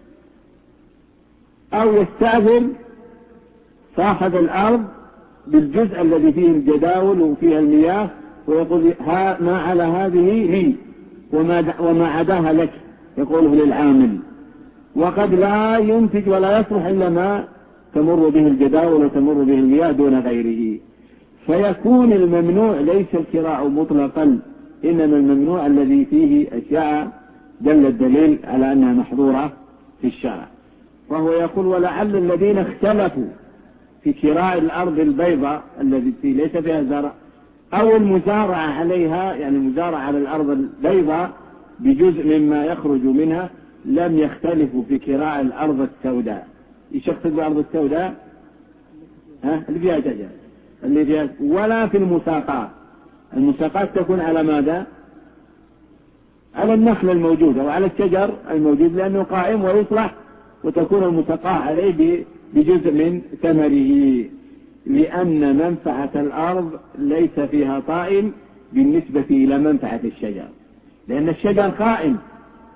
أو يستأثر صاحب الأرض بالجزء الذي فيه الجداول وفيها المياه ويقول ما على هذه لي وما عداها لك، يقوله للعامل، وقد لا ينتج ولا يصلح إلا ما تمر به الجداول وتمر به المياه دون غيره. فيكون الممنوع ليس الكراء مطلقا، إنما الممنوع الذي فيه أشياء دل الدليل على أنها محظورة في الشرع. وهو يقول ولعل الذين اختلفوا في كراء الأرض البيضاء التي ليس فيها زرع أو المزارعة عليها، يعني المزارعة على الأرض البيضاء بجزء مما يخرج منها، لم يختلفوا في كراء الأرض السوداء. إيش يقصد بالأرض السوداء؟ اللي فيها شجر، اللي فيها، ولا في المساقات. المساقات تكون على ماذا؟ على النخل الموجود أو على الشجر الموجود لأنه قائم ويصلح، وتكون المساقاة عليه بجزء من ثمره، لأن منفعة الأرض ليس فيها طائل بالنسبة إلى منفعة الشجر، لأن الشجر قائم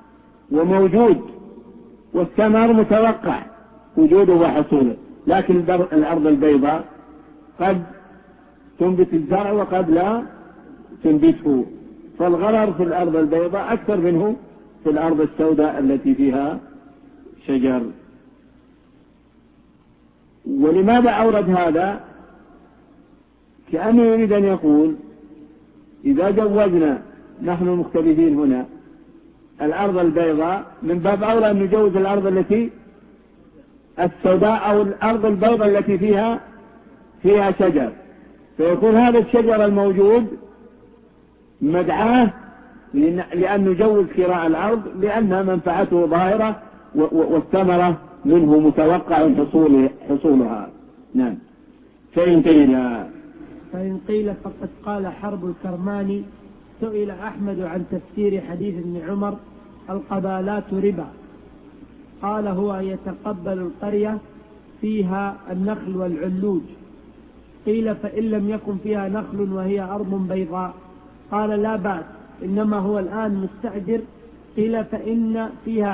وموجود والثمر متوقع وجوده وحصوله، لكن الأرض البيضاء قد تنبت الزرع وقد لا تنبته، فالغرر في الأرض البيضاء أكثر منه في الأرض السوداء التي فيها شجر. ولماذا أورد هذا؟ كأنه يريد أن يقول إذا جوزنا نحن المختلفين هنا الأرض البيضاء من باب أولى أن نجوز الأرض التي السوداء أو الأرض البيضاء التي فيها شجر، فيكون هذا الشجر الموجود مدعاة لأن نجوز كراء الأرض لأن منفعته ظاهرة والثمرة منه متوقع حصولها. نعم. فإن قيل فقد قال حرب الكرماني سئل أحمد عن تفسير حديث ابن عمر القبالات ربا، قال هو أن يتقبل القرية فيها النخل والعلوج. قيل فإن لم يكن فيها نخل وهي أرض بيضاء، قال لا بأس إنما هو الآن مستأجر. قيل فإن فيها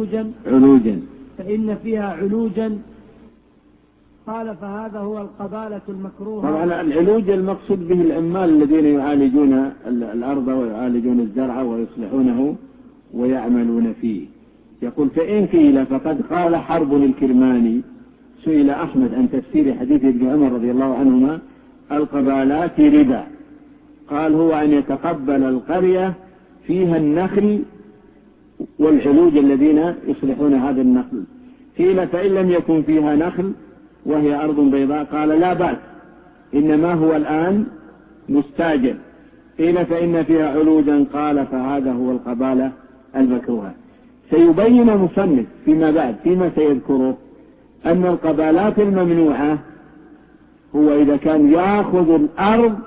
علوجا قال فهذا هو القبالة المكروهة. طبعا العلوج المقصود به العمال الذين يعالجون الأرض ويعالجون الزرع ويصلحونه ويعملون فيه. يقول فإن قيل فقد قال حرب الكرماني سئل أحمد عن تفسير حديث ابن عمر رضي الله عنهما القبالات ربا، قال هو أن يتقبل القرية فيها النخل والعلوج الذين يصلحون هذا النخل. قيل فإن لم يكن فيها نخل وهي أرض بيضاء، قال لا بأس إنما هو الآن مستاجر. قيل فإن فيها علوجا، قال فهذا هو القبالة المكروهة. سيبين المصنف فيما بعد فيما سيذكره أن القبالات الممنوعة هو إذا كان يأخذ الأرض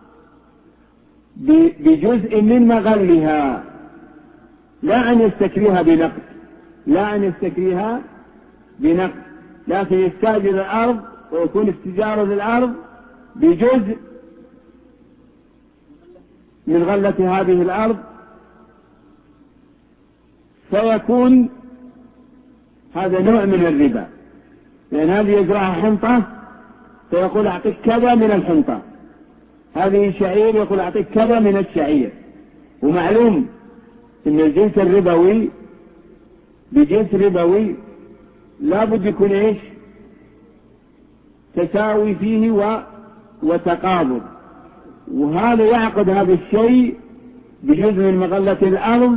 بجزء من مغلها، لا أن يستكريها بنقد، لكن يستاجر الأرض ويكون استجارة للأرض بجزء من غلة هذه الأرض، فيكون هذا نوع من الربا، لأن هذه يزرعها حنطة فيقول أعطيك كذا من الحنطة، هذه شعير يقول أعطيك كذا من الشعير. ومعلوم أن الجنس الربوي بجنس ربوي لا بد يكون تساوي فيه وتقابض، وهذا يعقد هذا الشيء بجزء من مغلة الأرض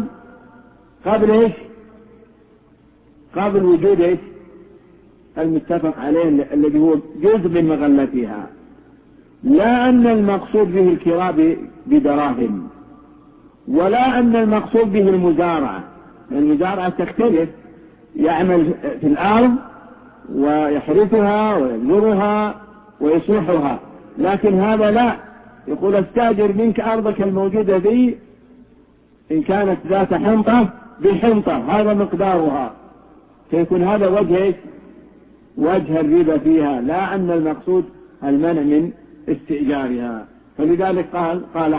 قبل وجود المتفق عليه الذي هو جزء من مغلتها، لا أن المقصود به الكراء بدراهم، ولا أن المقصود به المزارعة، المزارعة تختلف، يعمل في الأرض ويحرثها ويبذرها ويصلحها، لكن هذا لا، يقول استاجر منك أرضك الموجودة بي إن كانت ذات حنطة بالحنطة هذا مقدارها، فيكون هذا وجه الربا فيها، لا أن المقصود المنع من استئجارها. فلذلك قال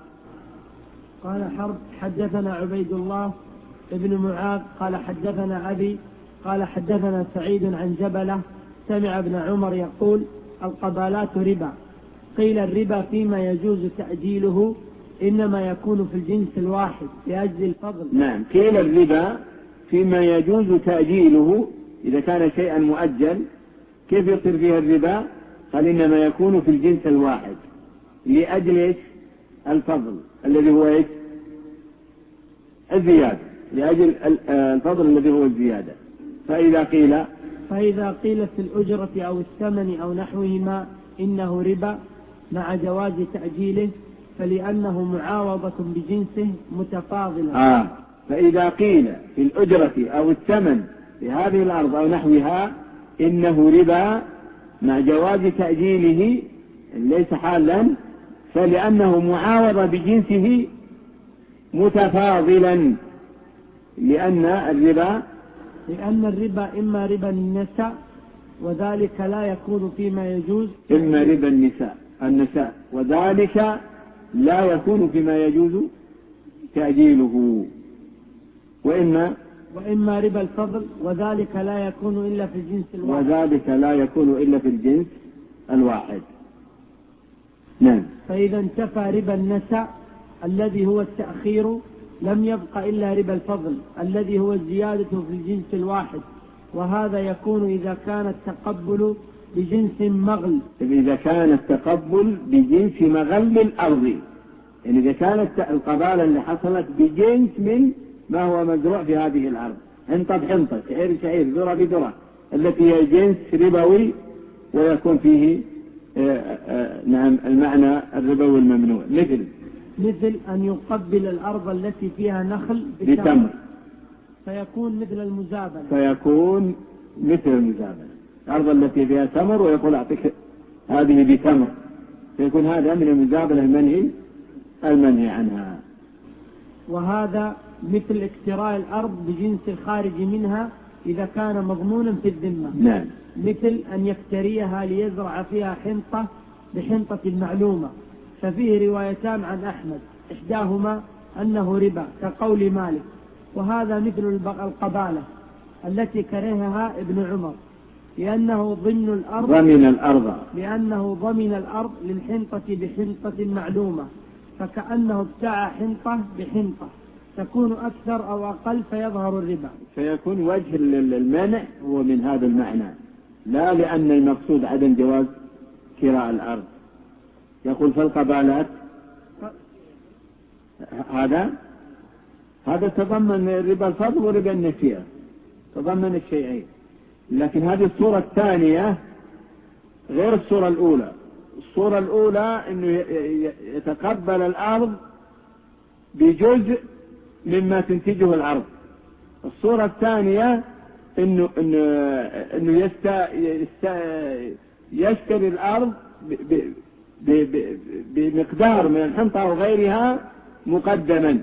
حرب حدثنا عبيد الله ابن معاذ قال حدثنا أبي قال حدثنا سعيد عن جبلة سمع ابن عمر يقول القبالات ربا. قيل الربا فيما يجوز تأجيله إنما يكون في الجنس الواحد لأجل الفضل. نعم، قيل الربا فيما يجوز تأجيله إذا كان شيئا مؤجل، كيف يصير فيها الربا؟ قال إنما يكون في الجنس الواحد لأجل الفضل الذي هو الزيادة، لأجل الفضل الذي هو الزيادة. فإذا قيل في الأجرة أو الثمن أو نحوهما إنه ربا مع جواز تأجيله فلأنه معاوضة بجنسه متفاضلة. فإذا قيل في الأجرة أو الثمن لهذه الأرض أو نحوها إنه ربا مع جواز تأجيله ليس حالا، فلأنه معاوضة بجنسه متفاضلا، لأن الربا إما ربا النساء وذلك لا يكون فيما يجوز، إما ربا النساء وذلك لا يكون فيما يجوز تأجيله، وإما وإما ربا الفضل، وذلك لا يكون إلا في الجنس الواحد. وذلك لا يكون إلا في الجنس الواحد. نعم. فإذا انتفى ربا النساء الذي هو التأخير لم يبق إلا ربا الفضل الذي هو الزيادة في الجنس الواحد، وهذا يكون إذا كان التقبل بجنس مغل. إذا كان التقبل بجنس مغل الأرض، يعني إذا كانت القبالة اللي حصلت بجنس من ما هو مزروع في هذه الأرض، حنطة بحنطة، شعير بشعير، ذرة بذرة، التي هي جنس ربوي ويكون فيه نعم المعنى الربوي الممنوع، مثل أن يقبل الأرض التي فيها نخل بتمر، فيكون مثل المزابنة. الأرض التي فيها تمر ويقول أعطيك هذه بتمر، فيكون هذا من المزابنة المنهي عنها. وهذا مثل اكتراء الأرض بجنس الخارج منها إذا كان مضمونا في الذمة. نعم. مثل أن يكتريها ليزرع فيها حنطة بحنطة المعلومة، ففيه روايتان عن أحمد، إحداهما أنه ربا كقول مالك، وهذا مثل القبالة التي كرهها ابن عمر لأنه ضمن الأرض للحنطة بحنطة معلومة، فكأنه ابتاع حنطة بحنطة تكون أكثر أو أقل فيظهر الربا. فيكون وجه المنع هو من هذا المعنى، لا لأن المقصود عدم جواز كراء الأرض. يقول فالقبالات هذا تضمن ربا الفضل وربا النسيئة، تضمن الشيئين. لكن هذه الصورة الثانية غير الصورة الأولى. الصورة الأولى أنه يتقبل الأرض بجزء مما تنتجه الأرض. الصورة الثانية أنه يشتري الأرض بمقدار من الحنطة وغيرها مقدما.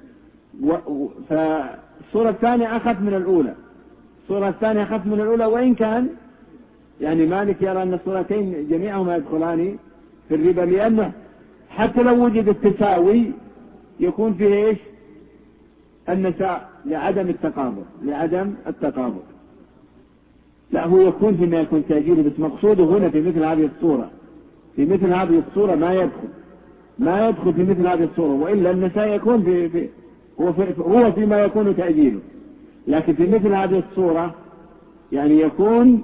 فالصورة الثانية أخف من الأولى، وإن كان يعني مالك يرى أن الصورتين جميعهما يدخلان في الربا، لأنه حتى لو وجد التساوي يكون فيه إيش؟ النساء لعدم التقابل. لا، هو يكون فيما يكون تأجيله، بس مقصوده هنا في مثل هذه الصورة ما يدخل في مثل هذه الصورة، وإلا النساء يكون هو فيما يكون تأجيله. لكن في مثل هذه الصورة يعني يكون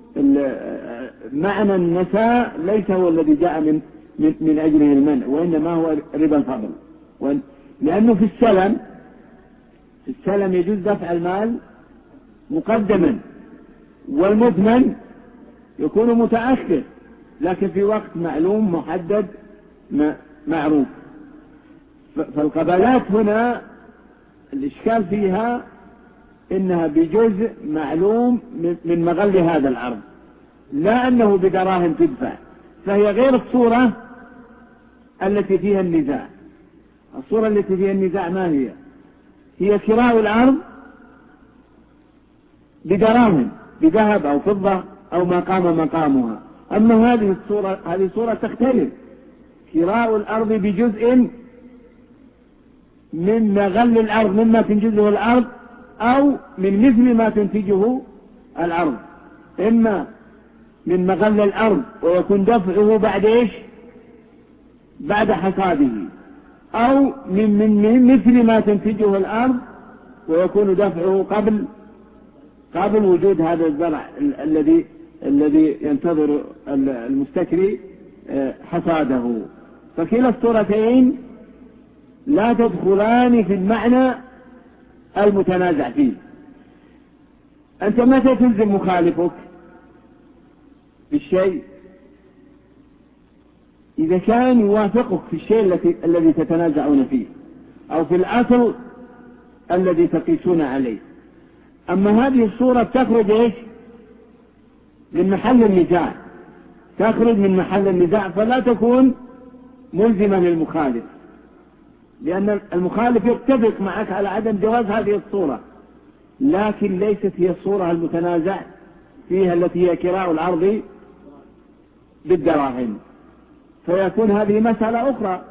معنى النساء ليس هو الذي جاء من أجله المنع، وإنما هو ربا الفضل. لأنه في السلم يجوز دفع المال مقدما، والمثمن يكون متأخر، لكن في وقت معلوم محدد معروف. فالقبلات هنا الإشكال فيها إنها بجزء معلوم من مغل هذا العرض، لا أنه بدراهم تدفع، فهي غير الصورة التي فيها النزاع. الصورة التي فيها النزاع ما هي كراء الأرض بدراهم، بذهب أو فضة أو ما قام مقامها. أما هذه الصورة تختلف، كراء الأرض بجزء من مغل الأرض مما تنجزه الأرض، أو من مثل ما تنتجه الأرض، إما من مغل الأرض ويكون دفعه بعد إيش؟ بعد حصاده، أو من مثل ما تنتجه الأرض ويكون دفعه قبل وجود هذا الزرع الذي ينتظر المستكري حصاده. فكلا الصورتين لا تدخلان في المعنى المتنازع فيه. أنت متى تلزم مخالفك بالشيء؟ إذا كان يوافقك في الشيء الذي تتنازعون فيه، أو في الأصل الذي تقيسون عليه. أما هذه الصورة تخرج إيش؟ من محل النزاع، فلا تكون ملزما للمخالف، لأن المخالف يتفق معك على عدم جواز هذه الصورة، لكن ليست هي الصورة المتنازع فيها التي هي كراء الأرض بالدراهم. فيكون هذه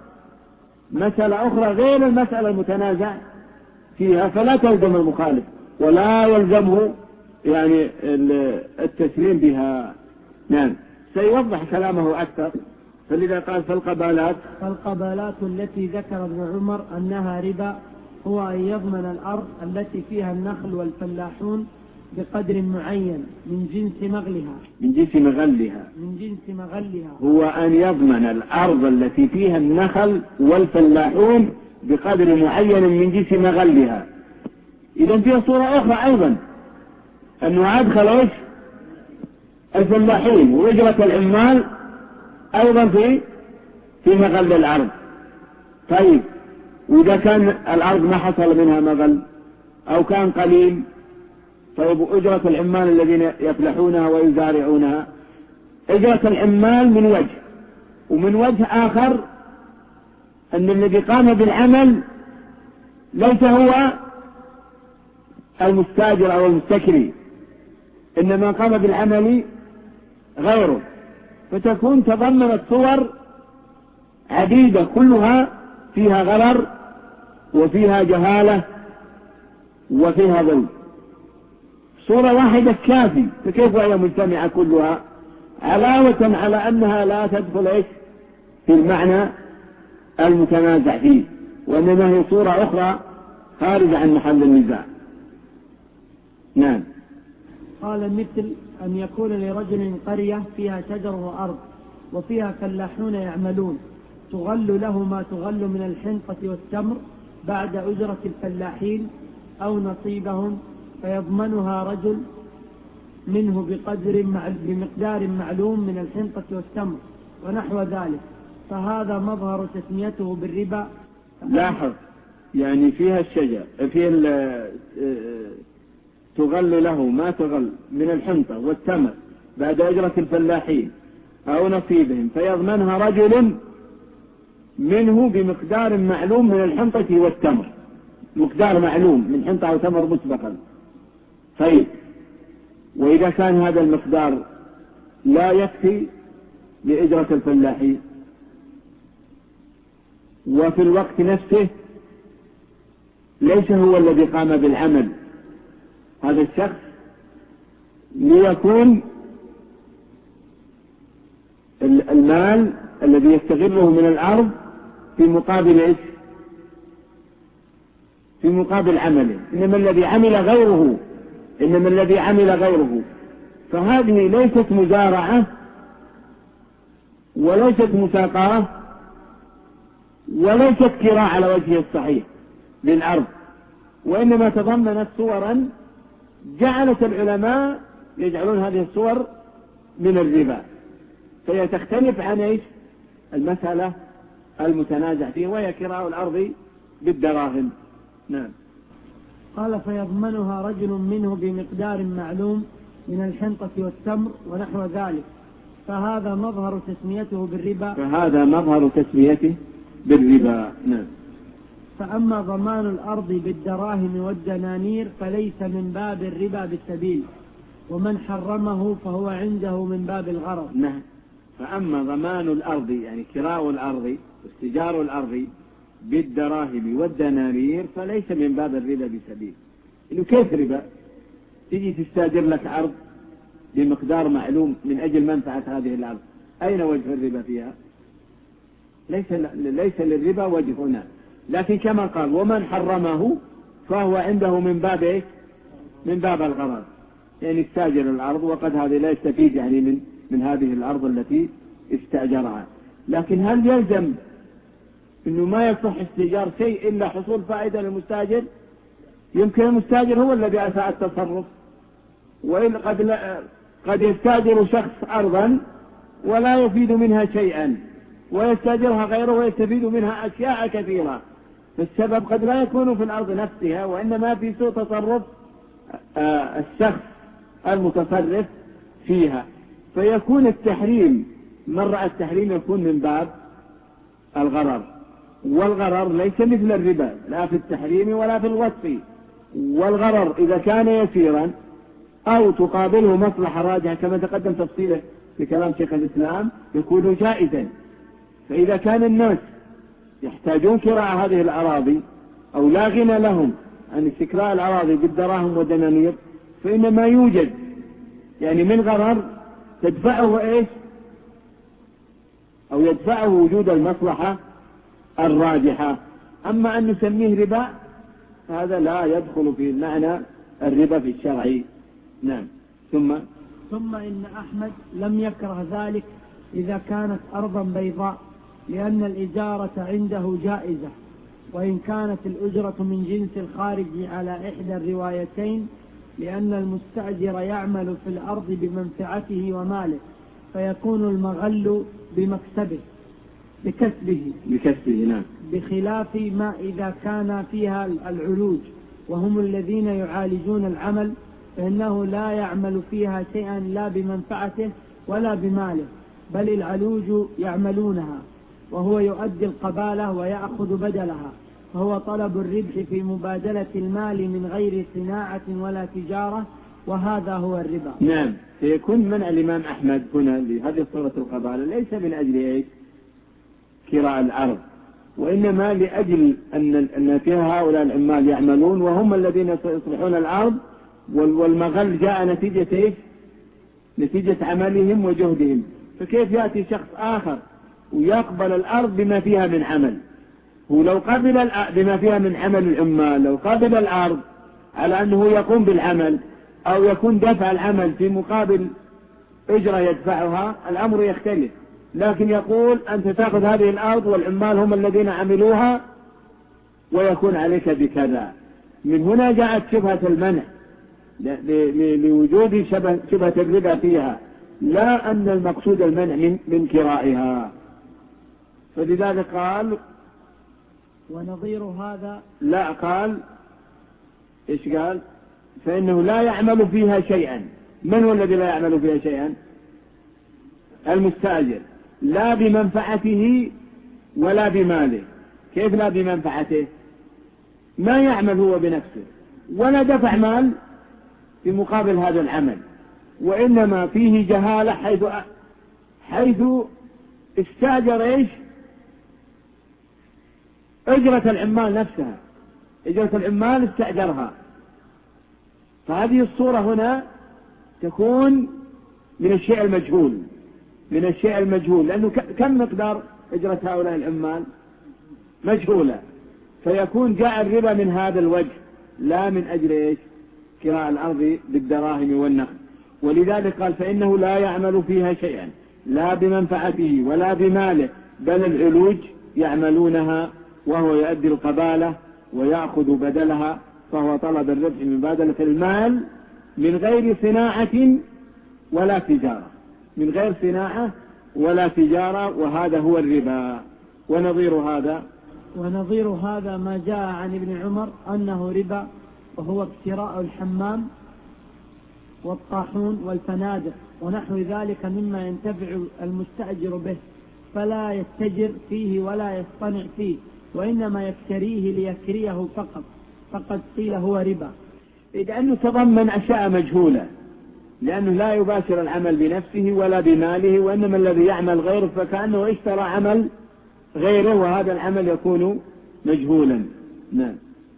مسألة أخرى غير المسألة المتنازع فيها، فلا تلزم المخالف، ولا يلزمه يعني التسليم بها. نعم، سيوضح كلامه أكثر. فلذا قال فالقبالات التي ذكر ابن عمر أنها ربا هو أن يضمن الأرض التي فيها النخل والفلاحون بقدر معين من جنس مغلها هو أن يضمن الأرض التي فيها النخل والفلاحون بقدر معين من جنس مغلها. إذن فيها صورة أخرى أيضا، أنه أدخل الفلاحين وأجرة العمال أيضا في مغل الأرض. طيب، وإذا كان الأرض ما حصل منها مغل أو كان قليل، طيب أجرة العمال الذين يفلحونها ويزارعونها، أجرة العمال من وجه، ومن وجه آخر أن الذي قام بالعمل ليس هو المستاجر أو المستكري، إنما قام بالعمل غيره، فتكون تضمنت صور عديدة كلها فيها غرر وفيها جهالة وفيها ظلم. صورة واحدة كافي، فكيف هي مجتمعة كلها؟ علاوة على أنها لا تدخل في المعنى المتنازع فيه، وإنما هي صورة أخرى خارجة عن محل النزاع. نعم. قال مثل أن يكون لرجل قرية فيها شجر وأرض وفيها فلاحون يعملون، تغل له ما تغل من الحنطة والتمر بعد أجرة الفلاحين أو نصيبهم، فيضمنها رجل منه بمقدار معلوم من الحنطة والتمر ونحو ذلك، فهذا مظهر تسميته بالربا. لاحظ، يعني فيها الشجر، فيها تغل له ما تغل من الحنطة والتمر بعد أجرة الفلاحين أو نصيبهم، فيضمنها رجل منه بمقدار معلوم من الحنطة والتمر، مقدار معلوم من حنطة أو تمر مسبقا. طيب، وإذا كان هذا المقدار لا يكفي لإجرة الفلاحين، وفي الوقت نفسه ليس هو الذي قام بالعمل هذا الشخص، ليكون المال الذي يستغله من الأرض في مقابل في مقابل عمله، إنما الذي عمل غيره، فهذه ليست مزارعة وليست مساقاة وليست كراء على وجهه الصحيح للأرض، وإنما تضمنت صورا جعلت العلماء يجعلون هذه الصور من الربا، فهي تختلف عن المسألة المتنازع فيه، وهي كراء الأرض بالدراهم. نعم. قال فيضمنها رجل منه بمقدار معلوم من الحنطة والتمر ونحو ذلك، فهذا مظهر تسميته بالربا. نعم. فأما ضمان الأرض بالدراهم والدنانير فليس من باب الربا بالسبيل، ومن حرمه فهو عنده من باب الغرض. نعم. فأما ضمان الأرض يعني كراء الأرض واستجار الأرض بالدراهم والدنانير فليس من باب الربا بسبيل. إنه كيف ربا؟ تجي تستاجر لك أرض بمقدار معلوم من أجل منفعة هذه الأرض، أين وجه الربا فيها؟ ليس للربا وجه هنا، لكن كما قال ومن حرمه فهو عنده من باب الغرض، يعني استاجر الأرض وقد هذه لا يستفيد يعني من هذه الأرض التي استأجرها. لكن هل يلزم إنه ما يصح استئجار شيء إلا حصول فائدة للمستاجر؟ يمكن المستاجر هو الذي أساء التصرف، وإن قد يستاجر شخص أرضا ولا يفيد منها شيئا، ويستاجرها غيره ويستفيد منها أشياء كثيرة، فالسبب قد لا يكون في الأرض نفسها، وإنما في سوء تصرف الشخص المتصرف فيها، فيكون التحريم مرة التحريم يكون من باب الغرر، والغرر ليس مثل الربا لا في التحريم ولا في الوصف. والغرر إذا كان يسيرا أو تقابله مصلحة راجحة كما تقدم تفصيله في كلام شيخ الإسلام يكون جائزا. فإذا كان الناس يحتاجون كراء هذه الأراضي أو لا غنى لهم عن استكراء الأراضي بالدراهم والدنانير، فإن ما يوجد يعني من غرر تدفعه إيش أو يدفعه وجود المصلحة الراجحة. أما أن نسميه ربا هذا لا يدخل في معنى الربا في الشرع. نعم. ثم إن أحمد لم يكره ذلك إذا كانت أرضا بيضاء، لأن الإجارة عنده جائزة، وإن كانت الأجرة من جنس الخارج على إحدى الروايتين، لأن المستأجر يعمل في الأرض بمنفعته وماله، فيكون المغل بكسبه نعم. بخلاف ما إذا كان فيها العلوج وهم الذين يعالجون العمل، فإنه لا يعمل فيها شيئا لا بمنفعته ولا بماله، بل العلوج يعملونها، وهو يؤدي القبالة ويأخذ بدلها، فهو طلب الربح في مبادلة المال من غير صناعة ولا تجارة، وهذا هو الربا. نعم. فيكون منع الإمام أحمد هنا لهذه صورة القبالة ليس من أجل كراء الأرض، وإنما لأجل أن فيها هؤلاء العمال يعملون وهم الذين يصلحون الأرض، والمغل جاء نتيجة عملهم وجهدهم. فكيف يأتي شخص آخر ويقبل الأرض بما فيها من عمل؟ هو لو قبل بما فيها من عمل العمال، لو قبل الأرض على أنه يقوم بالعمل أو يكون دفع العمل في مقابل أجرة يدفعها، الأمر يختلف. لكن يقول أنت تأخذ هذه الأرض والعمال هم الذين عملوها ويكون عليك بكذا. من هنا جاءت شبهة المنع لوجود شبهة الربا فيها، لا أن المقصود المنع من كرائها. فلذلك قال ونظير هذا لا، قال إيش قال؟ فإنه لا يعمل فيها شيئا. من هو الذي لا يعمل فيها شيئا؟ المستأجر، لا بمنفعته ولا بماله. كيف لا بمنفعته؟ ما يعمل هو بنفسه ولا دفع مال في مقابل هذا العمل، وإنما فيه جهالة حيث استأجر إيش؟ أجرة العمال نفسها، أجرة العمال استأجرها. فهذه الصورة هنا تكون من الشيء المجهول، لأنه كم مقدار أجرة هؤلاء العمال مجهولة، فيكون جاء الربا من هذا الوجه لا من أجل إيش؟ كراء الأرض بالدراهم والنخل. ولذلك قال فإنه لا يعمل فيها شيئا لا بمنفعته ولا بماله، بل العلوج يعملونها، وهو يؤدي القبالة ويأخذ بدلها، فهو طلب الربح من مبادلة المال من غير صناعة ولا تجارة، وهذا هو الربا. ونظير هذا ما جاء عن ابن عمر أنه ربا، وهو اكتراء الحمام والطاحون والفنادق ونحو ذلك مما ينتفع المستأجر به، فلا يتجر فيه ولا يصطنع فيه، وإنما يكتريه ليكريه فقد قيل هو ربا، لأنه تضمن أشياء مجهولة، لأنه لا يباشر العمل بنفسه ولا بماله، وإنما الذي يعمل غيره فكأنه اشترى عمل غيره، وهذا العمل يكون مجهولا. نعم.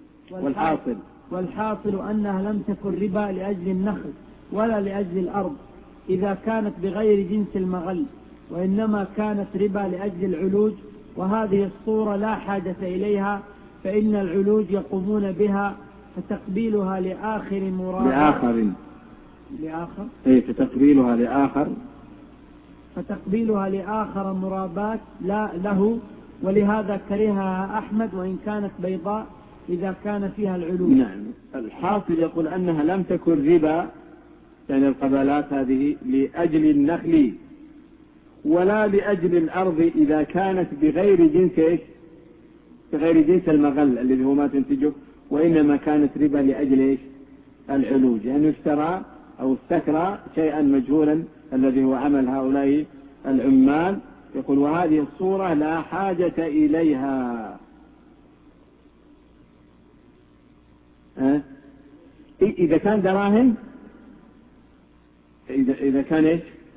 والحاصل أنها لم تكن ربا لأجل النخل ولا لأجل الأرض إذا كانت بغير جنس المغل، وإنما كانت ربا لأجل العلوج، وهذه الصورة لا حاجة إليها، فإن العلوج يقومون بها، فتقبيلها لآخر فتقبيلها لآخر مرابات لا له، ولهذا كرهها أحمد وإن كانت بيضاء إذا كان فيها العلوج. نعم. الحاصل يقول أنها لم تكن ربا، يعني القبالات هذه لأجل النخل ولا لأجل الأرض إذا كانت بغير جنس المغل الذي هو ما تنتجه، وإنما كانت ربا لأجل العلوج، يعني اشترى أو استكرى شيئا مجهولا الذي هو عمل هؤلاء العمال. يقول وهذه الصورة لا حاجة إليها. إذا كان دراهم، إذا كان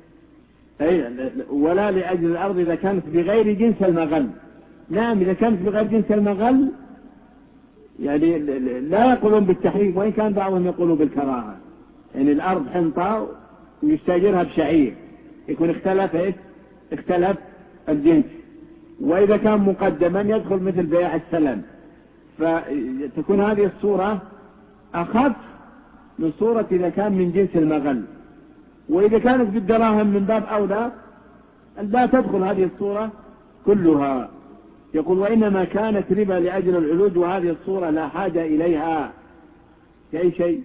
ولا لأجل الأرض إذا كانت بغير جنس المغل. نعم، إذا كانت بغير جنس المغل يعني لا يقولون بالتحريم، وإن كان بعضهم يقولون بالكراهة. يعني الأرض حنطة ويستأجرها بشعير، يكون اختلف الجنس. وإذا كان مقدما يدخل مثل بيع السلم، فتكون هذه الصورة أخف من صورة إذا كان من جنس المغل. وإذا كانت بالدراهم من باب أولى لا تدخل هذه الصورة كلها. يقول وإنما كانت ربا لأجل العلوج، وهذه الصورة لا حاجة إليها كأي شيء،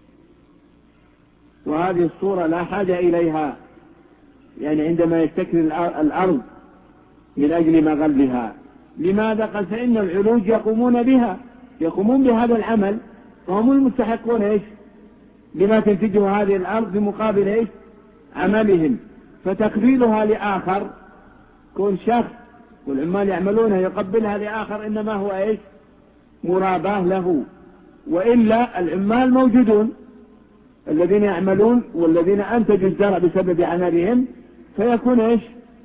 وهذه الصورة لا حاجة إليها. يعني عندما يستكري الأرض من أجل مغلها، لماذا؟ قال فإن العلوج يقومون بهذا العمل، فهم المستحقون لما تنتجه هذه الأرض بمقابل عملهم. فتقبيلها لآخر، كون شخص والعمال يعملونها يقبلها لآخر، إنما هو مراباه له. وإلا العمال موجودون الذين يعملون والذين أنتجوا الزرع بسبب عملهم، فيكون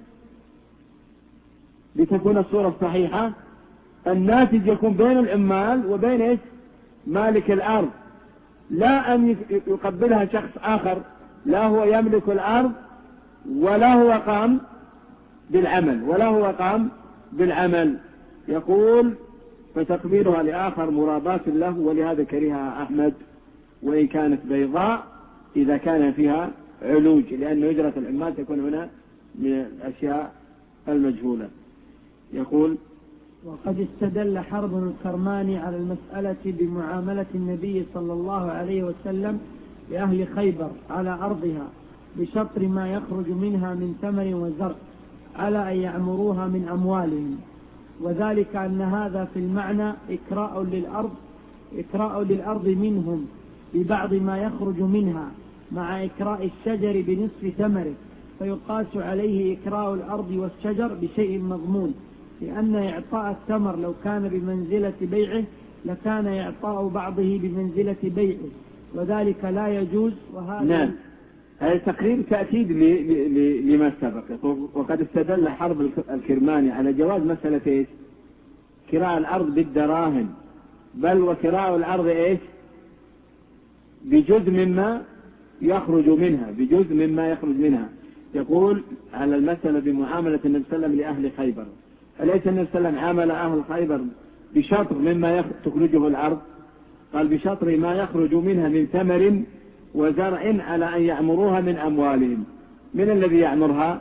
لتكون الصورة الصحيحة الناتج يكون بين العمال وبين مالك الأرض، لا أن يقبلها شخص آخر لا هو يملك الأرض ولا هو قام بالعمل. يقول فتقبيلها لآخر مراباة له، ولهذا كرهها أحمد وإن كانت بيضاء إذا كان فيها علوج، لأن أجرة العمال تكون هنا من الأشياء المجهولة. يقول وقد استدل حرب الكرماني على المسألة بمعاملة النبي صلى الله عليه وسلم لأهل خيبر على أرضها بشطر ما يخرج منها من ثمر وزرع على أن يعمروها من أموالهم، وذلك أن هذا في المعنى إكراء للأرض منهم ببعض ما يخرج منها مع إكراء الشجر بنصف ثمره، فيقاس عليه إكراء الأرض والشجر بشيء مضمون، لأن إعطاء الثمر لو كان بمنزلة بيعه لكان إعطاء بعضه بمنزلة بيعه، وذلك لا يجوز. وهذا نعم، هذا تقرير تأكيد لما سبق. وقد استدل حرب الكرماني على جواز مسألة كراء الأرض بالدراهم، بل وكراء الأرض بجزء مما يخرج منها. يقول على المسألة بمعاملة النبي صلى الله عليه وسلم لأهل خيبر، أليس النبي صلى الله عليه وسلم عامل أهل خيبر بشطر مما تخرجه الأرض؟ قال بشطر ما يخرج منها من ثمر وزرع على أن يعمروها من أموالهم. من الذي يعمرها؟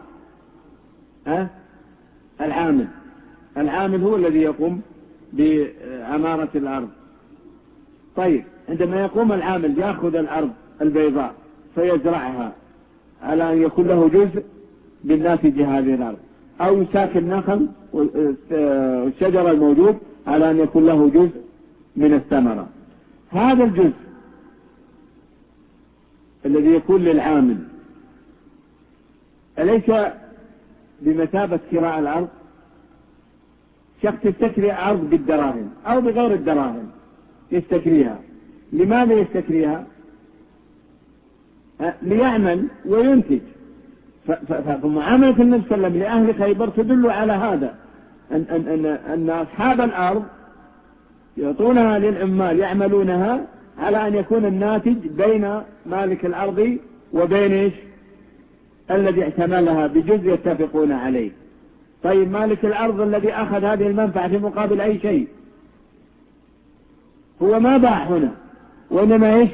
العامل هو الذي يقوم بعمارة الأرض. طيب، عندما يقوم العامل يأخذ الأرض البيضاء فيزرعها على أن يكون له جزء بالناتج هذه الأرض، أو يساك النخل والشجر الموجود على أن يكون له جزء من الثمرة. هذا الجزء الذي يكون للعامل أليس بمثابة كراء الأرض؟ شخص يستكري أرض بالدراهم أو بغير الدراهم يستكريها. لماذا يستكريها؟ ليعمل وينتج. فمعاملة النبي صلى الله عليه وسلم لأهل خيبر تدل على هذا، أن أصحاب الأرض يعطونها للعمال يعملونها على أن يكون الناتج بين مالك الأرض وبين الذي اعتملها بجزء يتفقون عليه. طيب، مالك الأرض الذي أخذ هذه المنفعة في مقابل أي شيء هو ما باع هنا، وإنما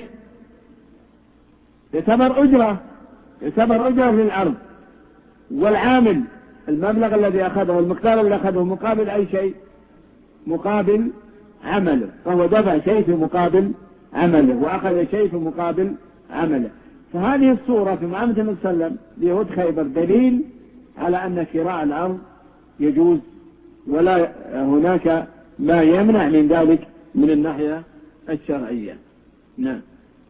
يعتبر أجرة للأرض، والعامل المبلغ الذي أخذه المقدار الذي أخذه مقابل أي شيء، مقابل عمله، فهو دفع شيء في مقابل عمله وأخذ شيء في مقابل عمله. فهذه الصورة في معاملة النبي صلى الله عليه وسلم ليهود خيبر دليل على أن كراء الأرض يجوز، ولا هناك ما يمنع من ذلك من الناحية الشرعية. نعم.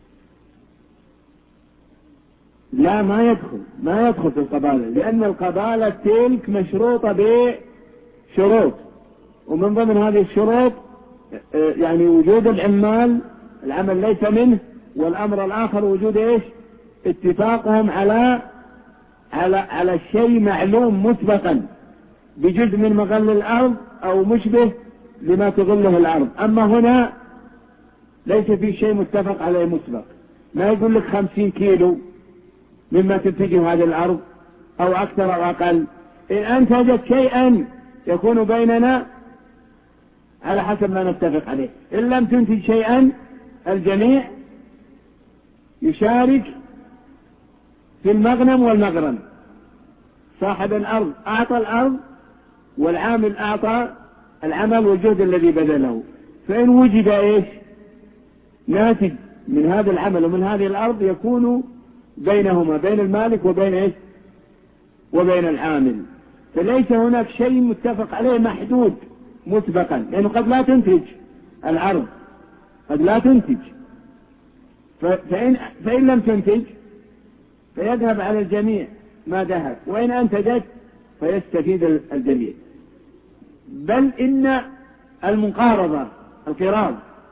لا، ما يدخل في القبالة، لأن القبالة تلك مشروطة بشروط، ومن ضمن هذه الشروط يعني وجود العمال، العمل ليس منه، والأمر الآخر وجود اتفاقهم على الشيء معلوم مسبقا بجزء من مغل الأرض أو مشبه لما تظله الأرض. أما هنا ليس في شيء متفق عليه مسبق، ما يقول لك 50 كيلو مما تنتجه هذه الأرض أو أكثر أو أقل. إن أنتجت شيئا يكون بيننا على حسب ما نتفق عليه، إن لم تنتج شيئا الجميع يشارك في المغنم والمغرم. صاحب الأرض أعطى الأرض والعامل أعطى العمل والجهد الذي بذله، فإن وجد ناتج من هذا العمل ومن هذه الأرض يكون بينهما، بين المالك وبين العامل. فليس هناك شيء متفق عليه محدود مسبقا، لأنه قد لا تنتج الأرض، قد لا تنتج، فإن لم تنتج فيذهب على الجميع ما ذهب، وإن أنتجت فيستفيد الجميع. بل إن المقارضة القراض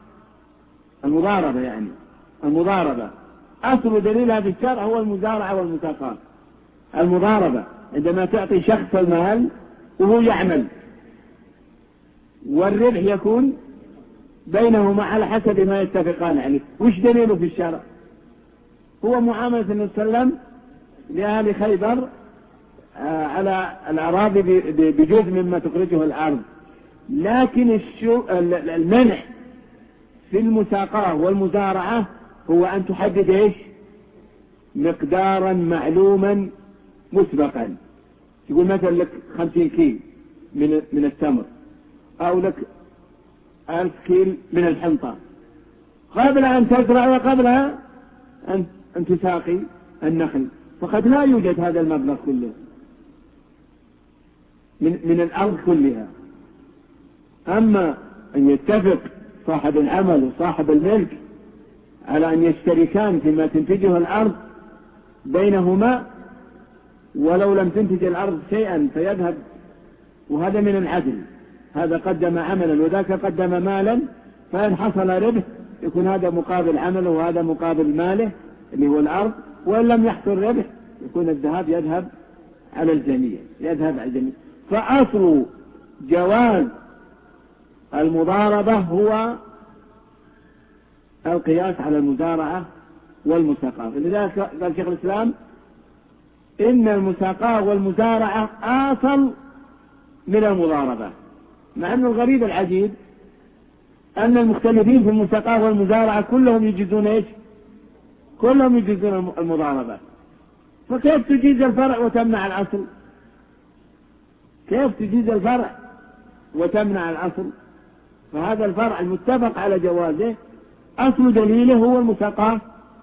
المضاربة أصل دليلها في الشرع هو المزارعة والمساقات. المضاربة عندما تعطي شخص المال وهو يعمل، والربح يكون بينهما على حسب ما يتفقان عليه. وش دليله في الشرع؟ هو معاملة النبي صلى الله عليه وسلم لأهل خيبر على الأراضي بجزء مما تخرجه الأرض، لكن المنع في المساقاة والمزارعة هو أن تحدد مقدارا معلوما مسبقا. يقول مثلا لك 50 كيل من التمر، أو لك 1000 كيل من الحنطة، قبل أن تزرع وقبل أن تساقي النخل، فقد لا يوجد هذا المبلغ كله من الأرض كلها. أما أن يتفق صاحب العمل وصاحب الملك على أن يشتركان فيما تنتجه الأرض بينهما، ولو لم تنتج الأرض شيئا فيذهب، وهذا من العدل، هذا قدم عملا وذاك قدم مالا، فإن حصل ربح يكون هذا مقابل عمله وهذا مقابل ماله اللي هو الأرض، وإن لم يحصل ربح يكون الذهاب يذهب على الجميع. فأصل جواز المضاربة هو القياس على المزارعة والمساقاة. لذلك قال شيخ الإسلام إن المساقاة والمزارعة أصل من المضاربة، مع أن الغريب العجيب أن المختلفين في المساقاة والمزارعة كلهم يجيزون كلهم يجيزون المضاربة. فكيف تجيز الفرع وتمنع الأصل؟ كيف تجيز الفرع وتمنع الأصل؟ فهذا الفرع المتفق على جوازه أصل دليله هو المساقاة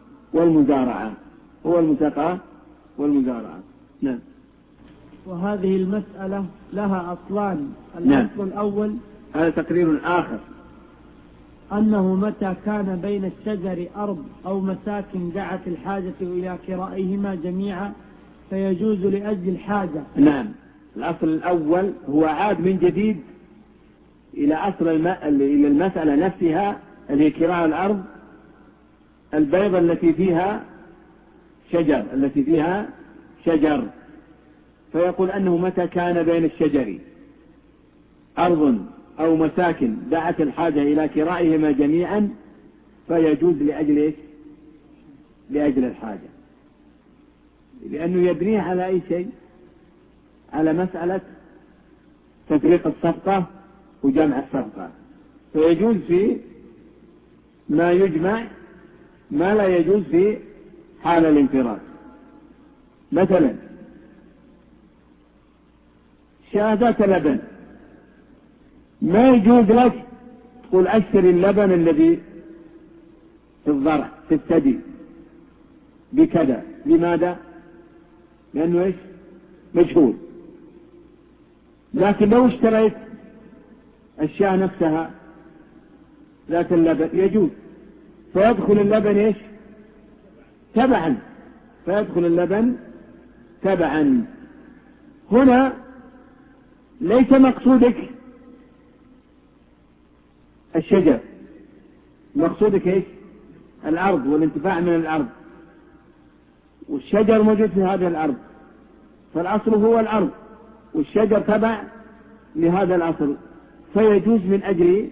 والمزارعة. نعم. وهذه المسألة لها أصلان. نعم. الأصل الأول، هذا تقرير آخر، أنه متى كان بين الشجر أرض أو مساكن دعت الحاجة إلى كرائهما جميعا فيجوز لأجل الحاجة. نعم. الأصل الأول هو عاد من جديد إلى أصل إلى المسألة نفسها، اللي هي كراء الأرض البيضة التي فيها شجر، فيقول أنه متى كان بين الشجر أرض أو مساكن دعت الحاجة إلى كرائهما جميعا فيجوز لأجل الحاجة، لأنه يبنيه على أي شيء؟ على مسألة تفريق الصفقة وجمع الصفقة، فيجوز في ما يجمع ما لا يجوز في حال الانفراد. مثلا شاهدت لبن، ما يجوز لك تقول أشتري اللبن الذي في الضرع في الثدي بكذا. لماذا؟ لأنه مجهول. لكن لو اشتريت الشاة نفسها ذات اللبن يجوز، فيدخل اللبن تبعا. هنا ليس مقصودك الشجر، مقصودك الأرض والانتفاع من الأرض، والشجر موجود في هذه الأرض، فالأصل هو الأرض والشجر تبع لهذا الأصل. فيجوز من أجل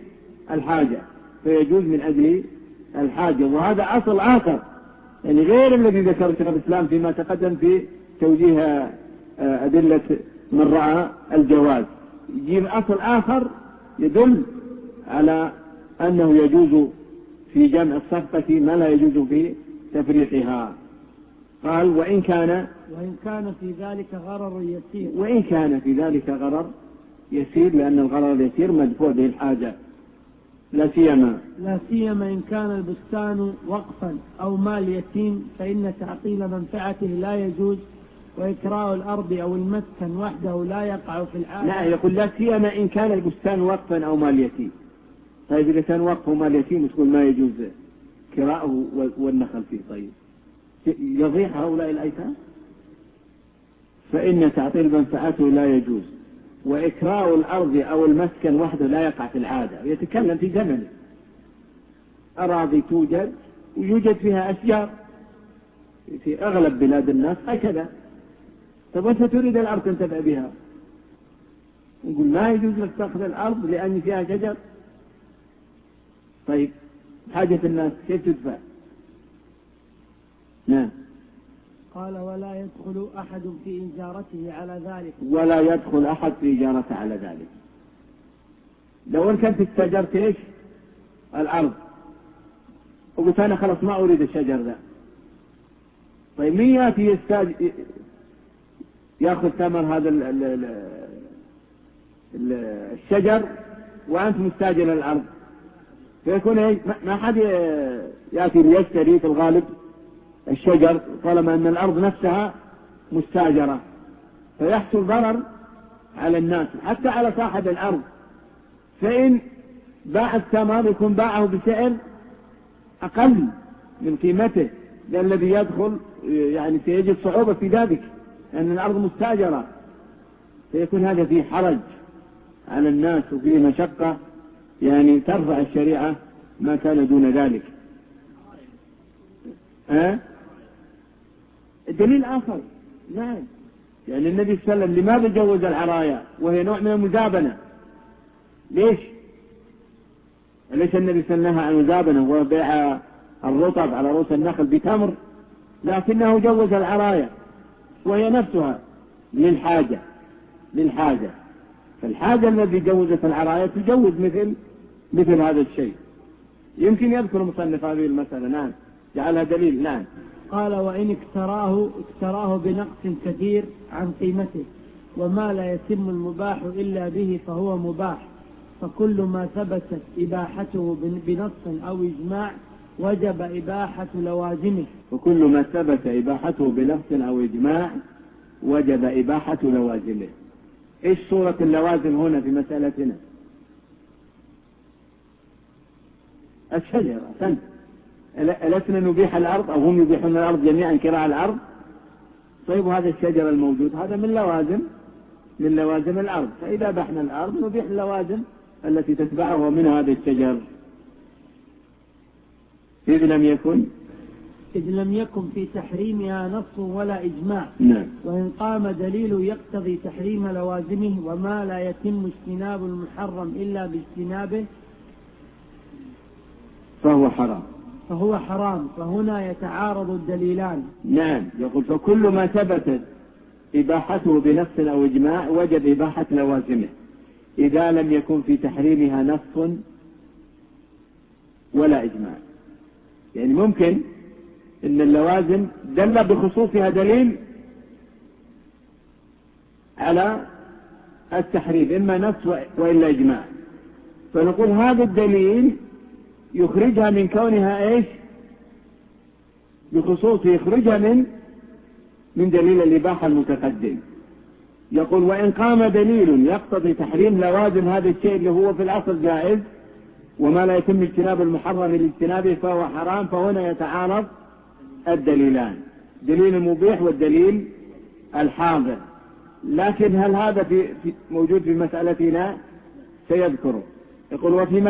الحاجة، وهذا أصل آخر يعني غير الذي ذكر شيخ الإسلام فيما تقدم في توجيه أدلة من رأى الجواز. يجيب أصل آخر يدل على أنه يجوز في جمع الصفقة ما لا يجوز في تفريقها. قال وإن كان في ذلك غرر يسير، وإن كان في ذلك غرر يسير، لأن الغرر اليسير مدفوع به الحاجة، لا سيما إن كان البستان وقفا أو مال يتيم، فإن تعطيل منفعته لا يجوز، وإكراء الأرض أو المسكن وحده لا يقع في العادة. لا، يقول لا سيما إن كان البستان وقفا أو مال يتيم. طيب إذا كان وقف ومال يتيم تقول ما يجوز كراءه والنخل فيه، طيب يضيع هؤلاء الأيتام؟ فإن تعطيل منفعته لا يجوز، وإكراء الأرض أو المسكن وحده لا يقع في العادة. يتكلم في زمن أراضي توجد ويوجد فيها أشجار في أغلب بلاد الناس هكذا، طب أنت تريد الأرض تنتفع بها، نقول ما يجوز لك تأخذ الأرض لأن فيها شجر. طيب حاجة الناس كيف تدفع؟ نعم. قال ولا يدخل أحد في إجارته على ذلك، ولا يدخل أحد في إجارته على ذلك. لو أن كنت استأجرت إيش الأرض وقلت أنا خلاص ما أريد الشجر ذا، طيب مين يأتي يأخذ ثمر هذا الشجر وأنت مستأجر الأرض؟ فيكون ما حد يأتي ليشتري في الغالب الشجر طالما أن الأرض نفسها مستأجرة، فيحصل ضرر على الناس حتى على صاحب الأرض. فإن باع الثمر يكون باعه بسعر أقل من قيمته، لأن الذي يدخل يعني سيجد صعوبة في ذلك لأن الأرض مستأجرة، فيكون هذا فيه حرج على الناس وفيه مشقة، يعني ترفع الشريعة ما كان دون ذلك. دليل آخر، نعم، يعني النبي صلى الله عليه وسلم لماذا جوز العرايا وهي نوع من المزابنة؟ ليش النبي صلى الله عليه وسلم نهى عن المزابنة وبيع الرطب على رؤوس النخل بتمر، لكنه جوز العرايا وهي نفسها للحاجة. فالحاجة الذي جوزت العرايا تجوز مثل هذا الشيء. يمكن يذكر مصنف هذه المسألة، نعم، جعلها دليل. نعم. قال وإن اكتراه بنقص كثير عن قيمته، وما لا يتم المباح إلا به فهو مباح، فكل ما ثبتت إباحته بنص أو إجماع وجب إباحة لوازمه. وكل ما ثبت إباحته بنص أو إجماع وجب إباحة لوازمه. إيش صورة اللوازم هنا في مسألتنا؟ الشجر. ألسنا نبيح الأرض أو هم يبيحون الأرض جميعا كراء الأرض؟ طيب هذا الشجر الموجود هذا من لوازم الأرض، فإذا بحنا الأرض نبيح اللوازم التي تتبعه من هذا الشجر، إذ لم يكن في تحريمها نص ولا إجماع. نعم. وإن قام دليل يقتضي تحريم لوازمه، وما لا يتم اجتناب المحرم إلا باجتنابه فهو حرام، فهنا يتعارض الدليلان. نعم. يقول فكل ما ثبتت إباحته بنص أو إجماع وجب إباحة لوازمه إذا لم يكن في تحريمها نص ولا إجماع. يعني ممكن إن اللوازم دل بخصوصها دليل على التحريم، إما نص وإلا إجماع، فنقول هذا الدليل يخرجها من كونها إيش بخصوص، يخرجها من دليل الإباحة المتقدم. يقول وإن قام دليل يقتضي تحريم لوازم هذا الشيء اللي هو في الأصل جائز، وما لا يتم اجتناب المحرم لاجتنابه فهو حرام، فهنا يتعارض الدليلان، دليل المبيح والدليل الحاضر. لكن هل هذا موجود في مسألتنا؟ سيذكره. يقول وفي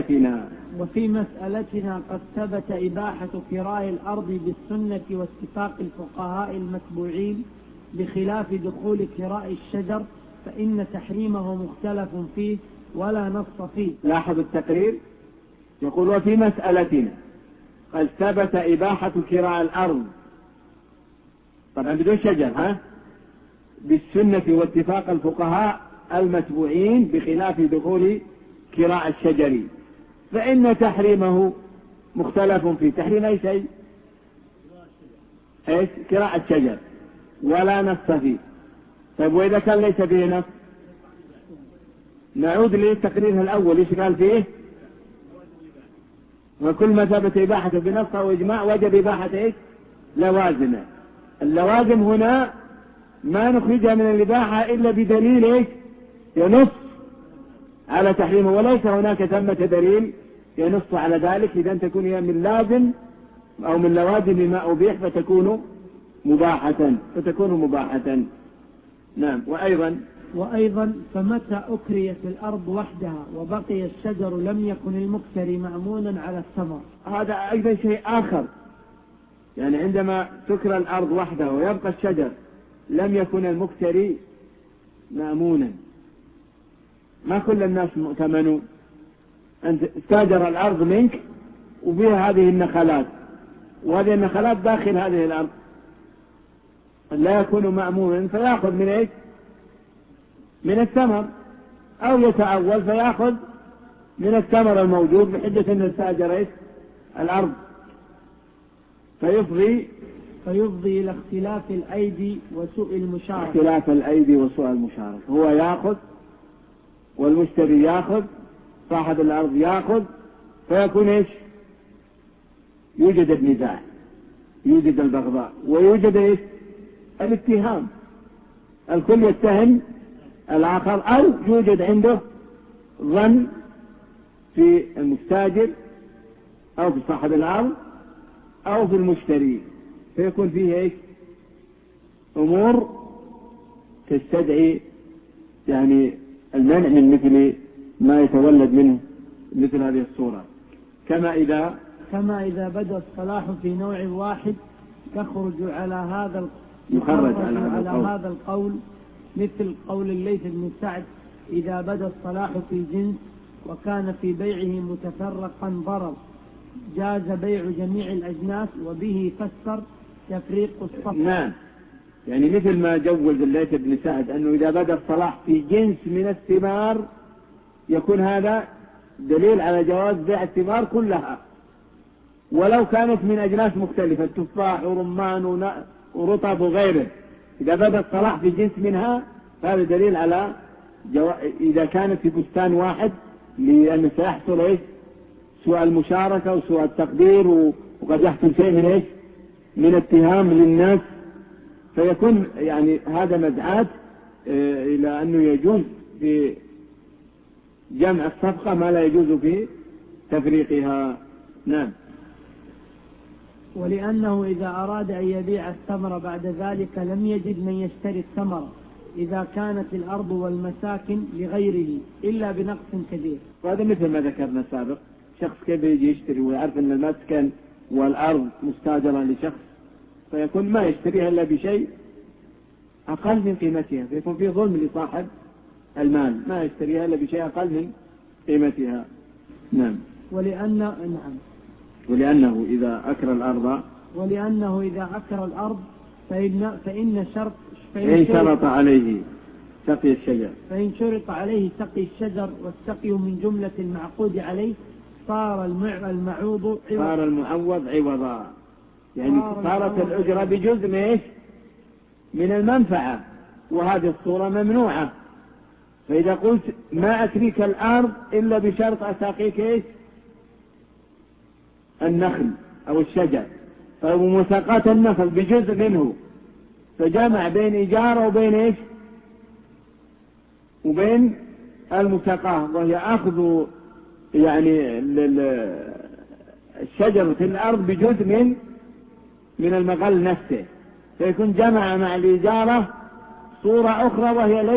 مسألتنا قد ثبت إباحة كراء الأرض بالسنة واتفاق الفقهاء المتبوعين، بخلاف دخول كراء الشجر فإن تحريمه مختلف فيه، ولا نص فيه. لاحظ التقرير، يقول وفي مسألتنا قد ثبت إباحة كراء الأرض، طبعا بدون شجر، بالسنة واتفاق الفقهاء المتبوعين بخلاف دخول كراء الشجر، فإن تحريمه مختلف فيه. تحريم أي شيء؟ كراء الشجر، ولا نص فيه. طيب وإذا كان ليس فيه نص؟ نعود لتقريرها الأول، إيش قال فيه؟ وكل ما ثبت إباحته بنص أو إجماع وجب إباحة لوازمه. اللوازم هنا ما نخرجها من الإباحة إلا بدليل ينص على تحريمه، وليس هناك ثمة دليل ينص على ذلك. إذا تكون هي من لازم أو من لوازم ما أبيح فتكون مباحة. نعم. وأيضا فمتى أكريت الأرض وحدها وبقي الشجر لم يكن المكتري مأمونا على الثمر. هذا أيضا شيء آخر، يعني عندما تكرى الأرض وحدها ويبقى الشجر لم يكن المكتري مأمونا. ما كل الناس مؤتمنون. أنت استاجر الأرض منك وفيها هذه النخلات، وهذه النخلات داخل هذه الأرض، لا يكون مأمونا فيأخذ من الثمر، أو يتأول فيأخذ من الثمر الموجود بحجة أن استاجر الأرض، فيفضي إلى اختلاف الأيدي وسوء المشاركة. هو يأخذ والمشتري يأخذ، صاحب الأرض يأخذ، فيكون يوجد النزاع، يوجد البغضاء، ويوجد الاتهام، الكل يتهم الآخر، أو يوجد عنده ظن في المستاجر أو في صاحب الأرض أو في المشتري، فيكون فيه أمور تستدعي يعني المنع من مثل ما يتولد منه مثل هذه الصورة. كما إذا بدأ الصلاح في نوع واحد يخرج على هذا القول، مثل قول الليث بن سعد: إذا بدا الصلاح في جنس وكان في بيعه متفرقا ضرر جاز بيع جميع الأجناس، وبه فسر تفريق الصف. نعم، يعني مثل ما جوز الليث بن سعد أنه إذا بدا الصلاح في جنس من الثمار يكون هذا دليل على جواز بيع الثمار كلها، ولو كانت من أجناس مختلفة، تفاح ورمان ورطب وغيره، إذا بدا الصلاح في جنس منها هذا دليل على إذا كانت في بستان واحد، لأن سيحصل سوء المشاركة وسوء التقدير، وقد يحصل شيء من اتهام للناس، فيكون يعني هذا مدعاة إلى أنه يجوز في جمع الصفقة ما لا يجوز في تفريقها. نعم. ولأنه إذا أراد أن يبيع الثمر بعد ذلك لم يجد من يشتري الثمر إذا كانت الأرض والمساكن لغيره إلا بنقص كبير. وهذا مثل ما ذكرنا سابق، شخص كيف يجي يشتري ويعرف أن المسكن والأرض مستاجرة لشخص، فيكون ما يشتريها إلا بشيء أقل من قيمتها، فيكون فيه ظلم لصاحب المال، ما يشتريها إلا بشيء أقل من قيمتها. نعم. ولأنه إذا أكر الأرض فإن شرط عليه سقي الشجر، فإن شرط عليه سقي الشجر والسقي من جملة المعقود عليه صار المعوض عوضا، يعني صارت الأجرة بجزء من المنفعة، وهذه الصورة ممنوعة. فإذا قلت ما أكريك الأرض إلا بشرط أساقيك النخل أو الشجر، فمساقات النخل بجزء منه، فجمع بين إجارة وبين المساقاه، وهي أخذ يعني الشجر في الأرض بجزء من المغل نفسه، فيكون جمع مع الإجارة صورة أخرى وهي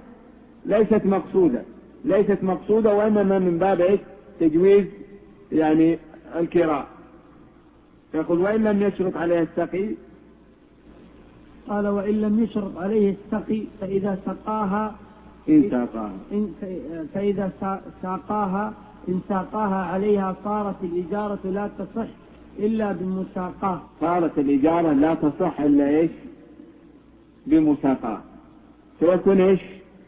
ليست مقصودة، وإنما من باب تجويز يعني الكراء. يقول وإن لم يشرط عليه السقي، قال وإن لم يشرط عليه السقي فإذا سقاها فإذا ساقاها عليها صارت الإجارة لا تصح إلا بمساقاه. صارت الإجارة لا تصح إلا إيش؟ بمساقاه. فيكون إيش؟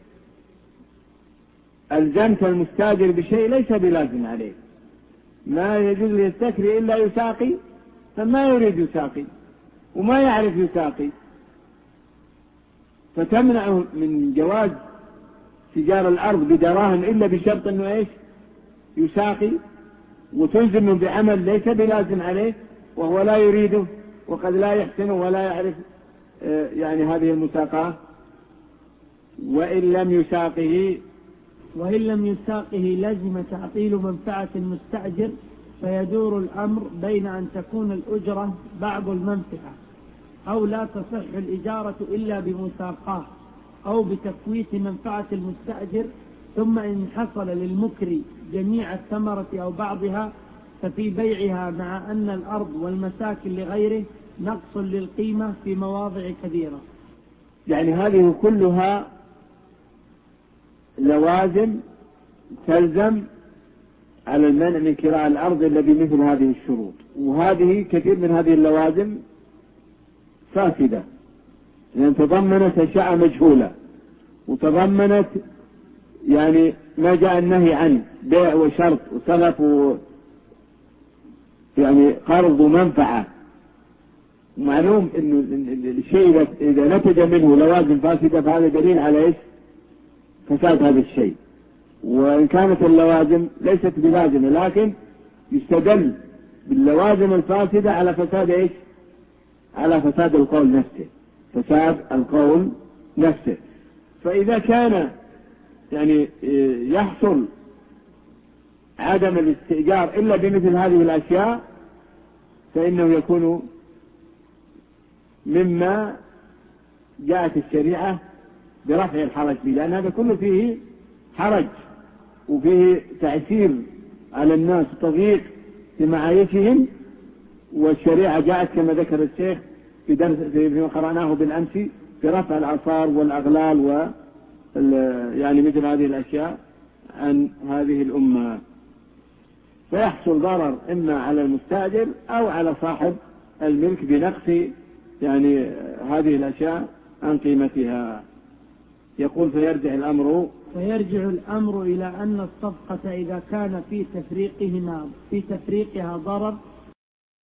ألزمت المستاجر بشيء ليس بلازم عليه، ما يجوز ليستكري إلا يساقي، فما يريد يساقي وما يعرف يساقي، فتمنعه من جواز تجار الأرض بدراهم إلا بشرط أنه إيش؟ يساقي، وتلزم بعمل ليس بلازم عليه وهو لا يريده وقد لا يحسنه ولا يعرف يعني هذه المساقاة. وإن لم يساقه لزم تعطيل منفعة المستأجر، فيدور الأمر بين أن تكون الأجرة بعض المنفعة أو لا تصح الإجارة إلا بمساقاه أو بتفويت منفعة المستأجر، ثم إن حصل للمكري جميع الثمرة أو بعضها ففي بيعها، مع أن الأرض والمساكن لغيره نقص للقيمة في مواضع كثيرة. يعني هذه كلها لوازم تلزم على المنع من كراء الأرض إلا بمثل هذه الشروط، وهذه كثير من هذه اللوازم فاسدة لأن تضمنت أشياء مجهولة، وتضمنت يعني ما جاء النهي عنه، بيع وشرط وسلف يعني قرض ومنفعة. معلوم إنه الشيء إذا نتج منه لوازم فاسدة فهذا دليل على إيش؟ فساد هذا الشيء. وإن كانت اللوازم ليست بلازمة لكن يستدل باللوازم الفاسدة على فساد إيش؟ على فساد القول نفسه، فساد القول نفسه. فإذا كان يعني يحصل عدم الاستئجار إلا بمثل هذه الأشياء فإنه يكون مما جاءت الشريعة برفع الحرج به، لأن هذا كله فيه حرج وفيه تعسير على الناس وتضييق في معايشهم، والشريعة جاءت كما ذكر الشيخ في درس فيما قرأناه بالأمس في رفع الآثار والأغلال يعني مثل هذه الأشياء عن هذه الأمة. فيحصل ضرر إما على المستأجر أو على صاحب الملك بنقص يعني هذه الأشياء عن قيمتها. يقول فيرجع الأمر إلى أن الصفقة إذا كان في تفريقها ضرر